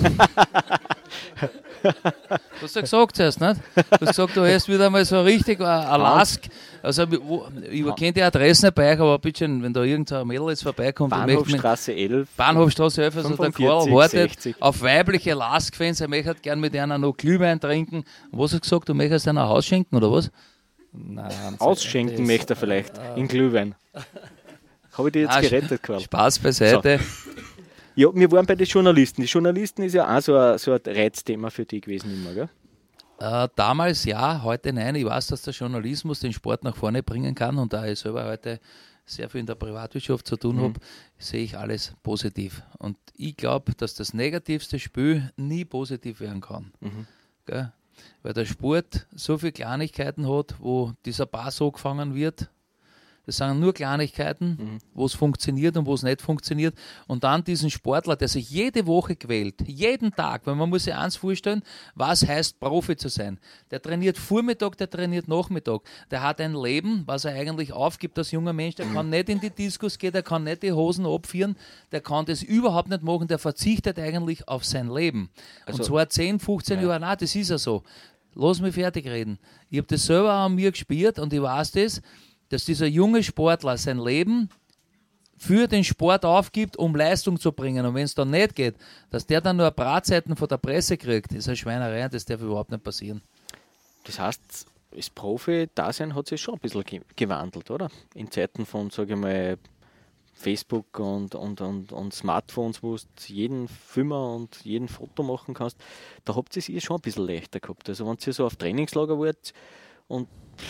Du hast ja gesagt zuerst, nicht? Du hast gesagt, du hast wieder mal so richtig ein Lask. Also wo, ich kenne die Adresse nicht bei euch, aber bitte, wenn da irgendein Mädel jetzt vorbeikommt, Bahnhofstraße elf. Bahnhofstraße elf, also der Karl wartet sechzig. auf weibliche Lask-Fans, er möchte gerne mit einer noch Glühwein trinken. Und was hast du gesagt, du möchtest einer Haus schenken, oder was? Nein, Ausschenken das, möchte er vielleicht, äh, in Glühwein. Habe ich dich jetzt Ah, gerettet, Karl? Spaß beiseite. So. Ja, wir waren bei den Journalisten. Die Journalisten ist ja auch so ein, so ein Reizthema für dich gewesen immer, gell? Äh, damals ja, heute nein. Ich weiß, dass der Journalismus den Sport nach vorne bringen kann und da ich selber heute sehr viel in der Privatwirtschaft zu tun mhm. habe, sehe ich alles positiv. Und ich glaube, dass das negativste Spiel nie positiv werden kann. Mhm. Gell? Weil der Sport so viele Kleinigkeiten hat, wo dieser Pass so gefangen wird. Das sind nur Kleinigkeiten, mhm. wo es funktioniert und wo es nicht funktioniert. Und dann diesen Sportler, der sich jede Woche quält, jeden Tag, weil man muss sich eins vorstellen, was heißt Profi zu sein. Der trainiert Vormittag, der trainiert Nachmittag. Der hat ein Leben, was er eigentlich aufgibt als junger Mensch. Der mhm. kann nicht in die Diskos gehen, der kann nicht die Hosen abführen, der kann das überhaupt nicht machen, der verzichtet eigentlich auf sein Leben. Also, und zwar zehn, fünfzehn ja. Jahre, nein, das ist ja so. Lass mich fertig reden. Ich habe das selber an mir gespürt und ich weiß das, dass dieser junge Sportler sein Leben für den Sport aufgibt, um Leistung zu bringen. Und wenn es dann nicht geht, dass der dann nur Bratzeiten von der Presse kriegt, ist eine Schweinerei, das darf überhaupt nicht passieren. Das heißt, das Profi-Dasein hat sich schon ein bisschen gewandelt, oder? In Zeiten von, sage ich mal, Facebook und, und, und, und Smartphones, wo du jeden Filmer und jeden Foto machen kannst, da habt ihr es eh schon ein bisschen leichter gehabt. Also wenn ihr so auf Trainingslager wart und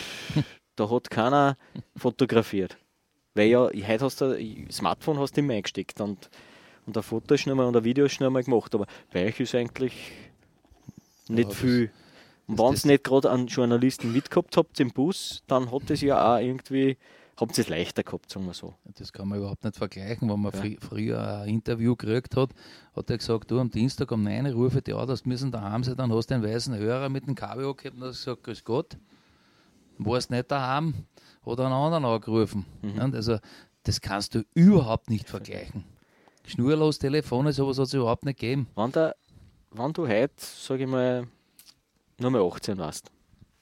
da hat keiner fotografiert. Weil ja, heute hast du ein Smartphone hast du immer eingesteckt und, und ein Foto ist schnell mal und ein Video ist schnell mal gemacht. Aber bei euch ist eigentlich nicht ja, viel. Und wenn ihr nicht gerade einen Journalisten mitgehabt habt im Bus, dann hat es ja auch irgendwie, habt ihr es leichter gehabt, sagen wir so. Das kann man überhaupt nicht vergleichen. Wenn man ja. fr- früher ein Interview gekriegt hat, hat er gesagt, du am Dienstag um neun Uhr rufe die an, dass müssen daheim sein, dann hast du einen weißen Hörer mit dem Kabel angehabt und hast gesagt, grüß Gott. Warst nicht daheim, hat einen anderen angerufen. Mhm. Also, das kannst du überhaupt nicht vergleichen. Schnurlos Telefone, sowas hat es überhaupt nicht gegeben. Wenn, der, wenn du heute, sage ich mal, nur mal achtzehn warst,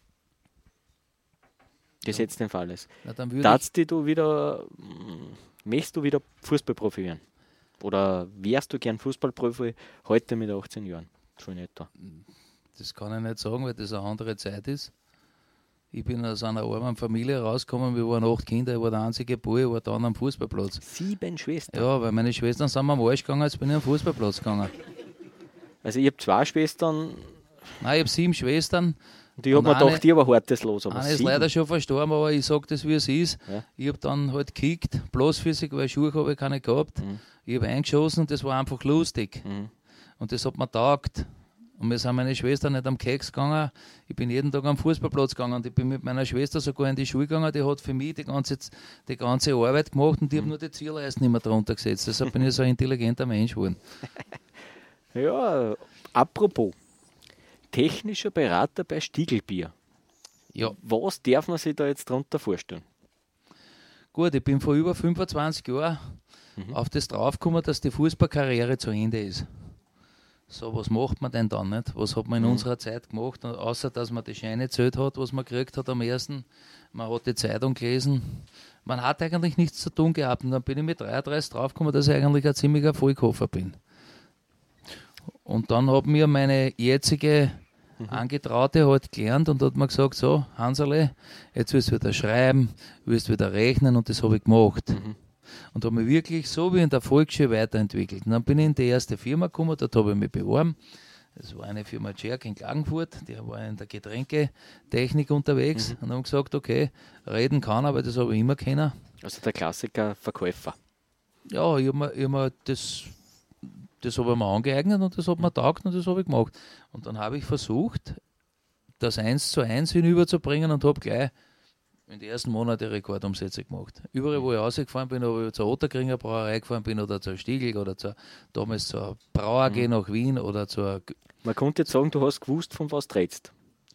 gesetzt ja. den Fall ist, darfst du wieder, möchtest du wieder Fußballprofi werden? Oder wärst du gern Fußballprofi heute mit achtzehn Jahren? Schon nicht da. Das kann ich nicht sagen, weil das eine andere Zeit ist. Ich bin aus einer armen Familie rausgekommen, wir waren acht Kinder, ich war der einzige Bub, ich war dann am Fußballplatz. Sieben Schwestern? Ja, weil meine Schwestern sind am Arsch gegangen, jetzt bin ich am Fußballplatz gegangen. Also ich habe zwei Schwestern. Nein, ich habe sieben Schwestern. Und ich habe mir gedacht, die aber hartes Los. Aber eine ist leider schon verstorben, aber ich sage das, wie es ist. Ja. Ich habe dann halt gekickt, bloß Physik, weil Schuhe habe ich keine gehabt. Mhm. Ich habe eingeschossen und das war einfach lustig. Mhm. Und das hat mir taugt. Und wir sind meine Schwester nicht am Keks gegangen. Ich bin jeden Tag am Fußballplatz gegangen und ich bin mit meiner Schwester sogar in die Schule gegangen. Die hat für mich die ganze, die ganze Arbeit gemacht und ich habe nur die Zierleisten nicht mehr drunter gesetzt. Deshalb bin ich so ein intelligenter Mensch geworden. Ja, apropos, technischer Berater bei Stiegelbier. Ja. Was darf man sich da jetzt drunter vorstellen? Gut, ich bin vor über fünfundzwanzig Jahren mhm. auf das draufgekommen, dass die Fußballkarriere zu Ende ist. So, was macht man denn dann nicht? Was hat man in mhm. unserer Zeit gemacht, außer dass man die Scheine gezählt hat, was man gekriegt hat am ersten. Man hat die Zeitung gelesen. Man hat eigentlich nichts zu tun gehabt. Und dann bin ich mit dreiunddreißig draufgekommen, dass ich eigentlich ein ziemlicher Vollkoffer bin. Und dann hat mir meine jetzige mhm. Angetraute halt gelernt und hat mir gesagt, so, Hanserle, jetzt willst du wieder schreiben, willst wieder rechnen und das habe ich gemacht. Mhm. Und habe mich wirklich so wie in der Volksschule weiterentwickelt. Und dann bin ich in die erste Firma gekommen, dort habe ich mich beworben. Das war eine Firma Tscherk in Klagenfurt, die war in der Getränketechnik unterwegs. Mhm. Und haben gesagt, okay, reden kann, aber das habe ich immer können. Also der Klassiker Verkäufer. Ja, ich habe mir, hab mir das, das habe ich mir angeeignet und das hat mir taugt und das habe ich gemacht. Und dann habe ich versucht, das eins zu eins hinüberzubringen und habe gleich in den ersten Monaten Rekordumsätze gemacht. Überall, wo ich rausgefahren bin, ob ich zur Otterkringer Brauerei gefahren bin oder zur Stiegel oder zur, damals zur Brau A G mhm. nach Wien oder zur... Man könnte jetzt sagen, du hast gewusst, von was du redest.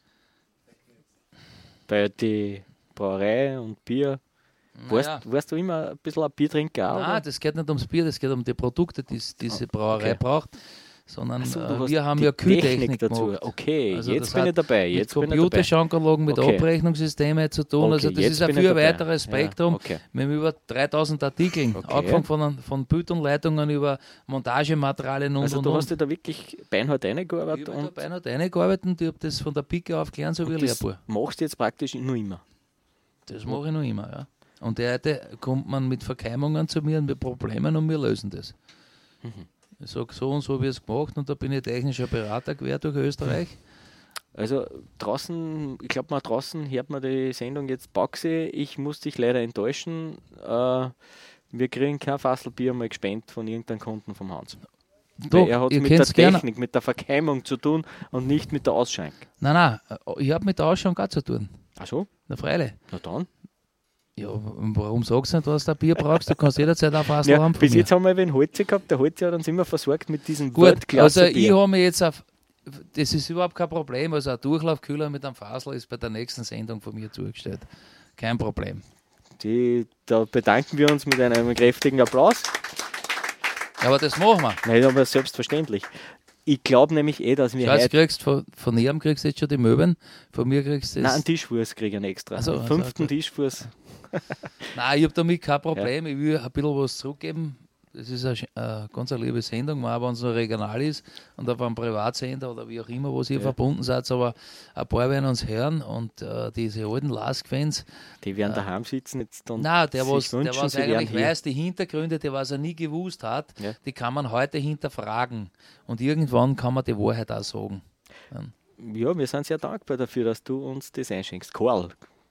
Bei die Brauerei und Bier. Warst, naja. warst du immer ein bisschen ein Biertrinker? Nein, oder? Das geht nicht ums Bier, das geht um die Produkte, die diese Brauerei okay. braucht. Sondern so, äh, wir haben ja Kühltechnik dazu. Gemacht. Okay, also jetzt bin ich dabei. Jetzt mit Computerschrankanlagen, mit okay. Abrechnungssystemen zu tun. Okay, also das ist ein viel weiteres Spektrum. Ja, okay. Wir haben über dreitausend Artikel, okay. angefangen von, von Bildunleitungen über Montagematerialien und Also und, du und. hast dich da wirklich beinhart eingearbeitet? Ich habe da beinhart eingearbeitet und ich habe das von der Pike auf gelernt, so wie Lehrbuch. Machst du jetzt praktisch nur immer? Das mache ich noch immer, ja. Und heute kommt man mit Verkeimungen zu mir und mit Problemen und wir lösen das. Mhm. Ich sage, so und so wie es gemacht und da bin ich technischer Berater quer durch Österreich. Also draußen, ich glaube mal draußen hört man die Sendung jetzt Baxi. Ich muss dich leider enttäuschen. Äh, wir kriegen kein Fasselbier mal gespendet von irgendeinem Kunden vom Hans. Doch, er hat mit der Technik, gerne. mit der Verkeimung zu tun und nicht mit der Ausschank. Nein, nein, ich habe mit der Ausschank auch zu tun. Ach so? Na freilich. Na dann. Ja, warum sagst du nicht, dass du ein Bier brauchst? Du kannst jederzeit ein Fassel ja, haben. Bis mir. jetzt haben wir einen Holzer gehabt, der Holzer hat uns immer versorgt mit diesem Gut, also ich habe mir jetzt auf, das ist überhaupt kein Problem, also ein Durchlaufkühler mit einem Fassel ist bei der nächsten Sendung von mir zugestellt. Kein Problem. Die, da bedanken wir uns mit einem kräftigen Applaus. Ja, aber das machen wir. Nein, aber selbstverständlich. Ich glaube nämlich eh, dass wir heute... kriegst von, von ihm kriegst du jetzt schon die Möbeln, von mir kriegst du das... Nein, einen Tischfuß kriege ich extra. Also, einen fünften also, Tischfuß. Nein, ich habe damit kein Problem. Ja. Ich will ein bisschen was zurückgeben. Das ist eine, eine ganz eine liebe Sendung, mal wenn es noch regional ist und auf einem Privatsender oder wie auch immer, wo ihr ja. verbunden seid. Aber ein paar werden uns hören und äh, diese alten Lask-Fans. Die werden äh, daheim sitzen jetzt und nein, der was, wünschen, der was eigentlich weiß, die Hintergründe, der was er nie gewusst hat, ja. die kann man heute hinterfragen. Und irgendwann kann man die Wahrheit auch sagen. Ja, ja wir sind sehr dankbar dafür, dass du uns das einschenkst. Karl,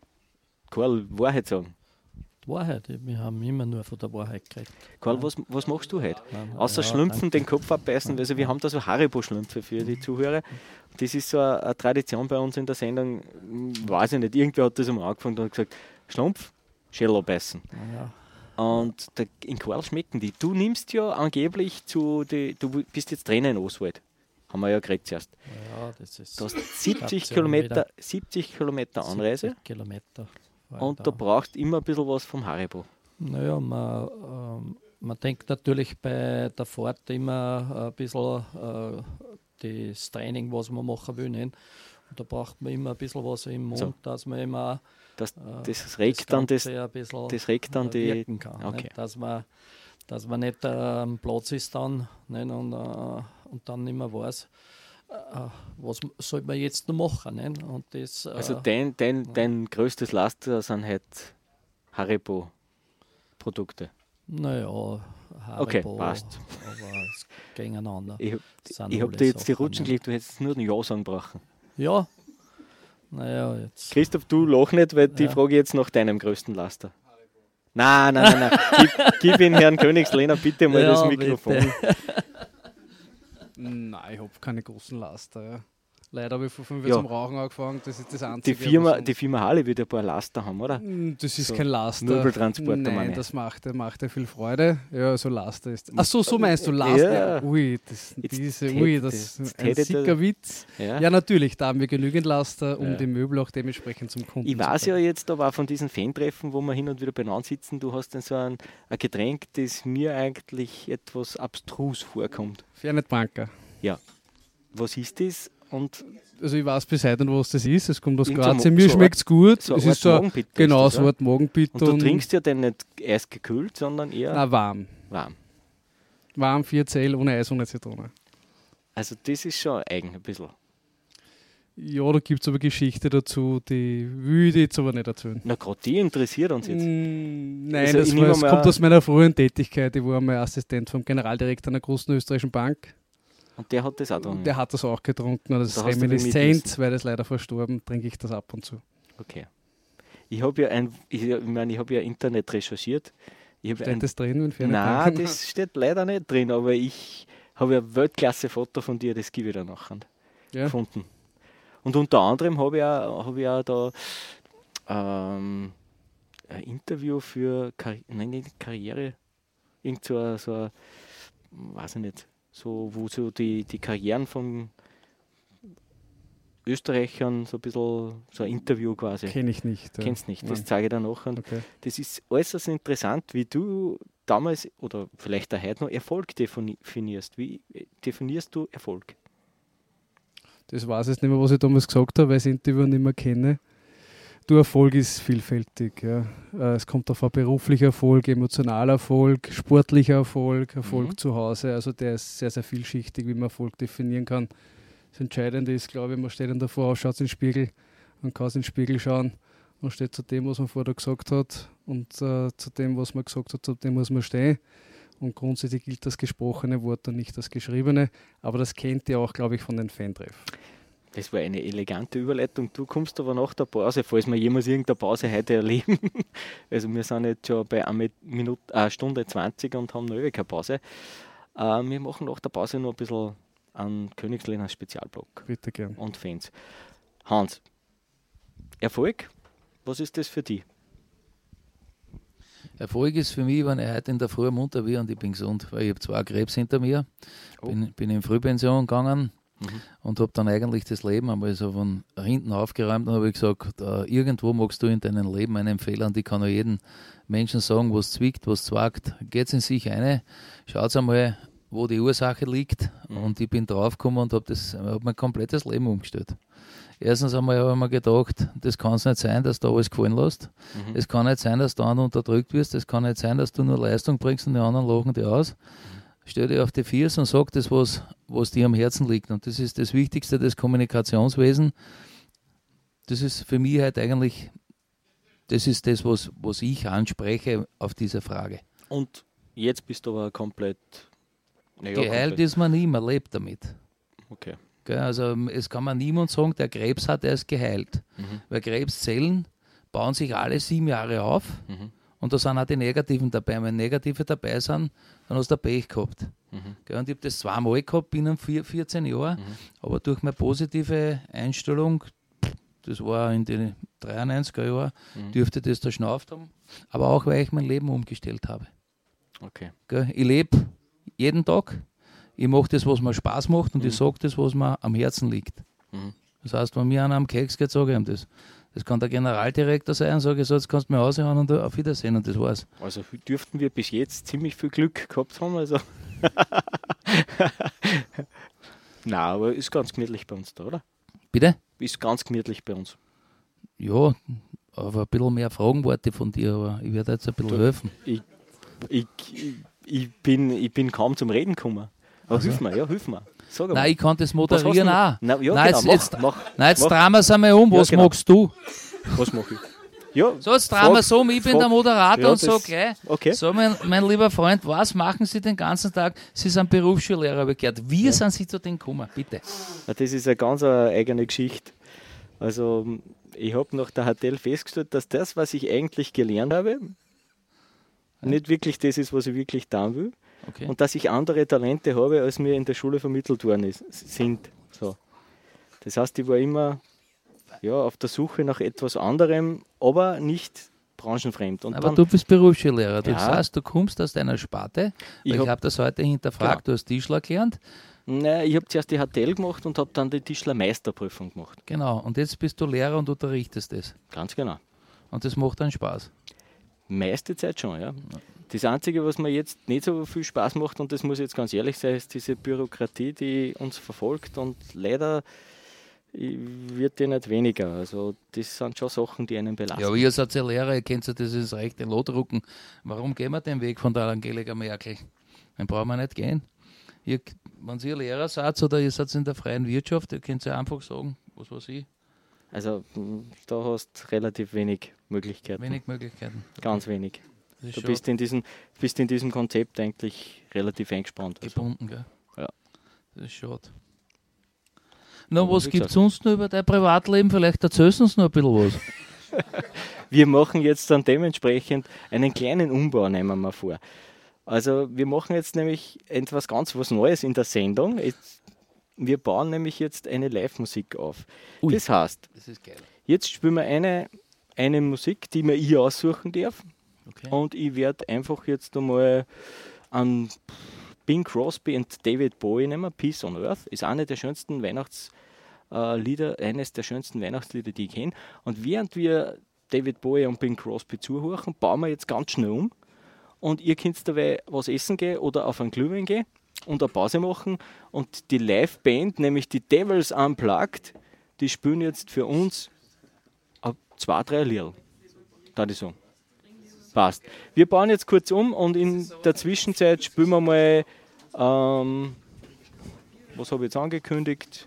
Karl, Wahrheit sagen. Wahrheit, wir haben immer nur von der Wahrheit geredet. Karl, ja. was, was machst du heute? Ja, Außer ja, Schlümpfen, danke. Den Kopf abbeißen, also wir haben da so Haribo-Schlümpfe für die Zuhörer. Das ist so eine, eine Tradition bei uns in der Sendung, weiß ich nicht, irgendwer hat das einmal angefangen und gesagt, Schlumpf, Schädel abbeißen. Ja. Und der, in Karl schmecken die. Du nimmst ja angeblich zu, die, du bist jetzt Trainer in Oswald. Haben wir ja geredet zuerst. Ja, das ist du hast siebzig Kilometer, siebzig Kilometer Anreise. siebzig Kilometer. Und da brauchst du immer ein bisschen was vom Haribo. Naja, man, ähm, man denkt natürlich bei der Fahrt immer ein bisschen äh, das Training, was man machen will. Nicht? Und da braucht man immer ein bisschen was im Mund, so. dass man immer das, das regt das dann, das, das regt dann die wirken kann. Okay. Dass, man, dass man nicht am äh, Platz ist dann nicht? Und, äh, und dann nicht mehr weiß, was soll man jetzt noch machen? Ne? Und das, also dein, dein, dein größtes Laster sind halt Haribo-Produkte? Naja, Haribo, okay, passt. Aber es gegeneinander. Ich, ich habe dir jetzt die Rutschen gelegt, du hättest nur ein Ja sagen brauchen. Ja, naja, jetzt. Christoph, du lach nicht, weil ja. die frage jetzt nach deinem größten Laster. Nein, nein, nein, nein. gib, gib in Herrn Königslehner bitte mal ja, das Mikrofon. Nein, ich habe keine großen Laster. Ja. Leider habe ich vor fünf Jahren zum Rauchen angefangen. Das ist das Einzige. Die Firma, die Firma Harley wird ein paar Laster haben, oder? Das ist so kein Laster. Möbeltransporter, Nein, meine. das macht, macht ja viel Freude. Ja, so Laster ist. Ach so, so meinst du Laster? Ja. Ui, das, diese, ui, das ist ein sicker Witz. Ja. ja, natürlich, da haben wir genügend Laster, um ja. die Möbel auch dementsprechend zum Kunden ich zu weiß ja jetzt aber auch von diesen Fan-Treffen, wo wir hin und wieder beieinander sitzen, du hast dann so ein, ein Getränk, das mir eigentlich etwas abstrus vorkommt. Fernet Branca. Ja. Was ist das? Und also ich weiß bis heute nicht, was das ist. Es kommt aus Kroatien. Mir so schmeckt es gut. So es ist so genau so Art Morgenbitter. Und du trinkst ja den nicht erst gekühlt, sondern eher... Nein, warm. Warm. Warm, vier Zell, ohne Eis, ohne Zitrone. Also das ist schon eigen, ein bisschen. Ja, da gibt es aber Geschichte dazu, die würde ich jetzt aber nicht erzählen. Na, gerade die interessiert uns jetzt. Mm, nein, also das, war, das kommt aus meiner früheren Tätigkeit. Ich war mal Assistent vom Generaldirektor einer großen österreichischen Bank. Und der hat das auch getrunken? Der hat das auch getrunken. Das ist Reminiszenz, weil das leider verstorben, trinke ich das ab und zu. Okay. Ich habe ja ein, ich, ich meine, ich habe ja Internet recherchiert. Ich steht ein, das drin? Wenn nein, das steht leider nicht drin, aber ich habe ja ein Weltklasse-Foto von dir, das gebe ich dir nachher, ja. gefunden. Und unter anderem habe ich auch, habe ich auch da ähm, ein Interview für Karri- nein, nicht Karriere, irgend so, ein- so ein, weiß ich nicht, so, wo so die, die Karrieren von Österreichern so ein bisschen, so ein Interview quasi. Kenne ich nicht. Ja. Kennst nicht, das Nein. zeige ich dir nachher. Okay. Das ist äußerst interessant, wie du damals oder vielleicht auch heute noch Erfolg definierst. Wie definierst du Erfolg? Das weiß ich nicht mehr, was ich damals gesagt habe, weil ich das Interview nicht mehr kenne. Du, Erfolg ist vielfältig. Ja. Äh, Es kommt auf beruflicher Erfolg, emotionaler Erfolg, sportlicher Erfolg, Erfolg Mhm. zu Hause. Also der ist sehr, sehr vielschichtig, wie man Erfolg definieren kann. Das Entscheidende ist, glaube ich, man steht dann davor, schaut in den Spiegel, man kann in den Spiegel schauen und steht zu dem, was man vorher gesagt hat und äh, zu dem, was man gesagt hat, zu dem muss man stehen. Und grundsätzlich gilt das gesprochene Wort und nicht das geschriebene. Aber das kennt ihr auch, glaube ich, von den Fantreffen. Das war eine elegante Überleitung. Du kommst aber nach der Pause, falls wir jemals irgendeine Pause heute erleben. Also wir sind jetzt schon bei einer Minute, eine Stunde zwanzig und haben noch ewig keine Pause. Äh, wir machen nach der Pause noch ein bisschen einen Königslehner Spezialblock Bitte gern. und Fans. Hans, Erfolg, was ist das für dich? Erfolg ist für mich, wenn ich heute in der Früh munter bin und ich bin gesund, weil ich habe zwei Krebs hinter mir, Oh. bin, bin in Frühpension gegangen Mhm. und habe dann eigentlich das Leben einmal so von hinten aufgeräumt und habe ich gesagt, äh, irgendwo magst du in deinem Leben einen Fehler und ich kann auch jedem Menschen sagen, was zwickt, was zwackt, geht in sich rein, schaut einmal, wo die Ursache liegt Mhm. und ich bin draufgekommen und habe hab mein komplettes Leben umgestellt. Erstens einmal habe ich mir gedacht, das kann es nicht sein, dass du alles gefallen lässt. Mhm. Es kann nicht sein, dass du anderen unterdrückt wirst. Es kann nicht sein, dass du nur Leistung bringst und die anderen lachen dir aus. Stell dich auf die Viers und sag das, was, was dir am Herzen liegt. Und das ist das Wichtigste, das Kommunikationswesen. Das ist für mich halt eigentlich, das ist das, was, was ich anspreche auf diese Frage. Und jetzt bist du aber komplett... Naja, Geheilt komplett. ist man nie, man lebt damit. Okay. Gell, also es kann man niemand sagen, der Krebs hat, der ist geheilt. Mhm. Weil Krebszellen bauen sich alle sieben Jahre auf Mhm. und da sind auch die Negativen dabei. Wenn Negative dabei sind, dann hast du Pech gehabt. Mhm. Gell, und ich habe das zweimal gehabt binnen vier, vierzehn Jahren, Mhm. aber durch meine positive Einstellung, das war in den dreiundneunziger Jahren, Mhm. dürfte das da schnauft haben, aber auch, weil ich mein Leben umgestellt habe. Okay. Gell, ich lebe jeden Tag. Ich mache das, was mir Spaß macht und Mhm. ich sage das, was mir am Herzen liegt. Mhm. Das heißt, wenn mir einer am Keks geht, sage ich ihm das. Das kann der Generaldirektor sein, sage ich so, jetzt kannst du mir raushauen und auf Wiedersehen und das war's. Also dürften wir bis jetzt ziemlich viel Glück gehabt haben. Also. Nein, aber ist ganz gemütlich bei uns da, oder? Bitte? Ist ganz gemütlich bei uns. Ja, aber ein bisschen mehr Fragen warte ich von dir, aber ich werde jetzt ein bisschen Du- helfen. Ich, ich, ich, bin, ich bin kaum zum Reden gekommen. Aber Also. hilf mir, ja, hilf mir. Sag einmal. Nein, ich kann das Was hast moderieren du- auch. Na, ja, Nein, genau, jetzt, mach, jetzt, mach, nein, jetzt mach. drehen wir es einmal um. Ja, Was genau. magst du? Was mache ich? Ja, So, jetzt drehen wir es um. Ich bin frag- der Moderator ja, und sage das- gleich, okay. so, mein, mein lieber Freund, was machen Sie den ganzen Tag? Sie sind Berufsschullehrer, habe ich gehört. Wie sind Sie zu denen gekommen? Bitte. Ja, das ist eine ganz eine eigene Geschichte. Also, ich habe nach der H T L festgestellt, dass das, was ich eigentlich gelernt habe, nicht wirklich das ist, was ich wirklich tun will. Okay. Und dass ich andere Talente habe, als mir in der Schule vermittelt worden ist, sind. So. Das heißt, ich war immer ja, auf der Suche nach etwas anderem, aber nicht branchenfremd. Und Aber dann, du bist Berufsschullehrer. Das Ja. heißt, du kommst aus deiner Sparte. Ich Ich, hab- ich habe das heute hinterfragt. Genau. Du hast Tischler gelernt. nein, ich habe zuerst die H T L gemacht und habe dann die Tischlermeisterprüfung gemacht. Genau. Und jetzt bist du Lehrer und unterrichtest das. Ganz genau. Und das macht dann Spaß. Meiste Zeit schon, ja. Das Einzige, was mir jetzt nicht so viel Spaß macht, und das muss ich jetzt ganz ehrlich sein, ist diese Bürokratie, die uns verfolgt, und leider äh, wird die nicht weniger. Also das sind schon Sachen, die einen belasten. Ja, aber ihr seid ja Lehrer, ihr kennt ja das ist recht den Lot drucken. Warum gehen wir den Weg von der Angelika Merkel? Den brauchen wir nicht gehen. Ihr, wenn ihr Lehrer seid oder ihr seid in der freien Wirtschaft, ihr könnt ja einfach sagen, was weiß ich, Also mh, da hast du relativ wenig Möglichkeiten. wenig Möglichkeiten. Ganz wenig. Das ist Du schon bist in, diesem, bist in diesem Konzept eigentlich relativ eingespannt. Also, gebunden, gell? Ja. Das ist schade. Na, Aber was wie gibt es gesagt- sonst noch über dein Privatleben? Vielleicht erzählst du uns noch ein bisschen was. wir machen jetzt dann dementsprechend einen kleinen Umbau, nehmen wir vor. Also wir machen jetzt nämlich etwas ganz was Neues in der Sendung. Jetzt, wir bauen nämlich jetzt eine Live-Musik auf. Ui. Das heißt, Das ist geil. jetzt spielen wir eine eine Musik, die mir ich aussuchen darf. Okay. Und ich werde einfach jetzt einmal an Bing Crosby und David Bowie nehmen. Peace on Earth ist eine der schönsten Weihnachtslieder, äh, eines der schönsten Weihnachtslieder, die ich kenne. Und während wir David Bowie und Bing Crosby zuhören, bauen wir jetzt ganz schnell um. Und ihr könnt dabei was essen gehen oder auf einen Glühwein gehen und eine Pause machen. Und die Live-Band, nämlich die Devils Unplugged, die spielen jetzt für uns zwei, drei Lieder. Da die so. Passt. Wir bauen jetzt kurz um und in der Zwischenzeit spielen wir mal, ähm, was habe ich jetzt angekündigt?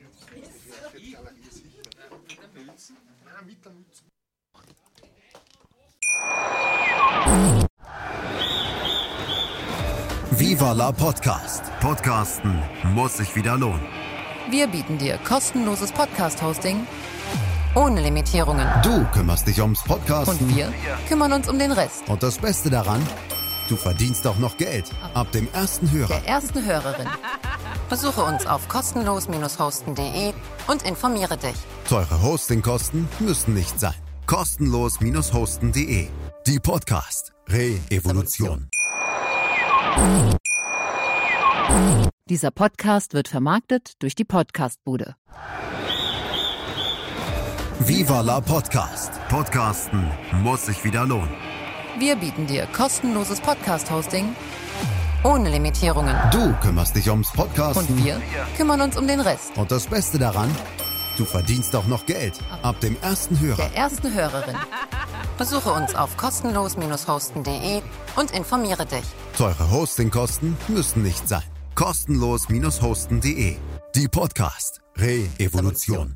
Viva la Podcast. Podcasten muss sich wieder lohnen. Wir bieten dir kostenloses Podcast-Hosting ohne Limitierungen. Du kümmerst dich ums Podcasten. Und wir kümmern uns um den Rest. Und das Beste daran, du verdienst auch noch Geld. Ab dem ersten Hörer. Der ersten Hörerin. Besuche uns auf kostenlos hosten punkt de und informiere dich. Teure Hostingkosten müssen nicht sein. kostenlos hosten punkt de. Die Podcast Re-Evolution. Dieser Podcast wird vermarktet durch die Podcastbude. Viva la Podcast. Podcasten muss sich wieder lohnen. Wir bieten dir kostenloses Podcast-Hosting ohne Limitierungen. Du kümmerst dich ums Podcasten. Und wir kümmern uns um den Rest. Und das Beste daran, du verdienst auch noch Geld. Ab dem ersten Hörer. Der ersten Hörerin. Besuche uns auf kostenlos hosten punkt de und informiere dich. Teure Hostingkosten müssen nicht sein. kostenlos hosten punkt de. Die Podcast Re-Evolution.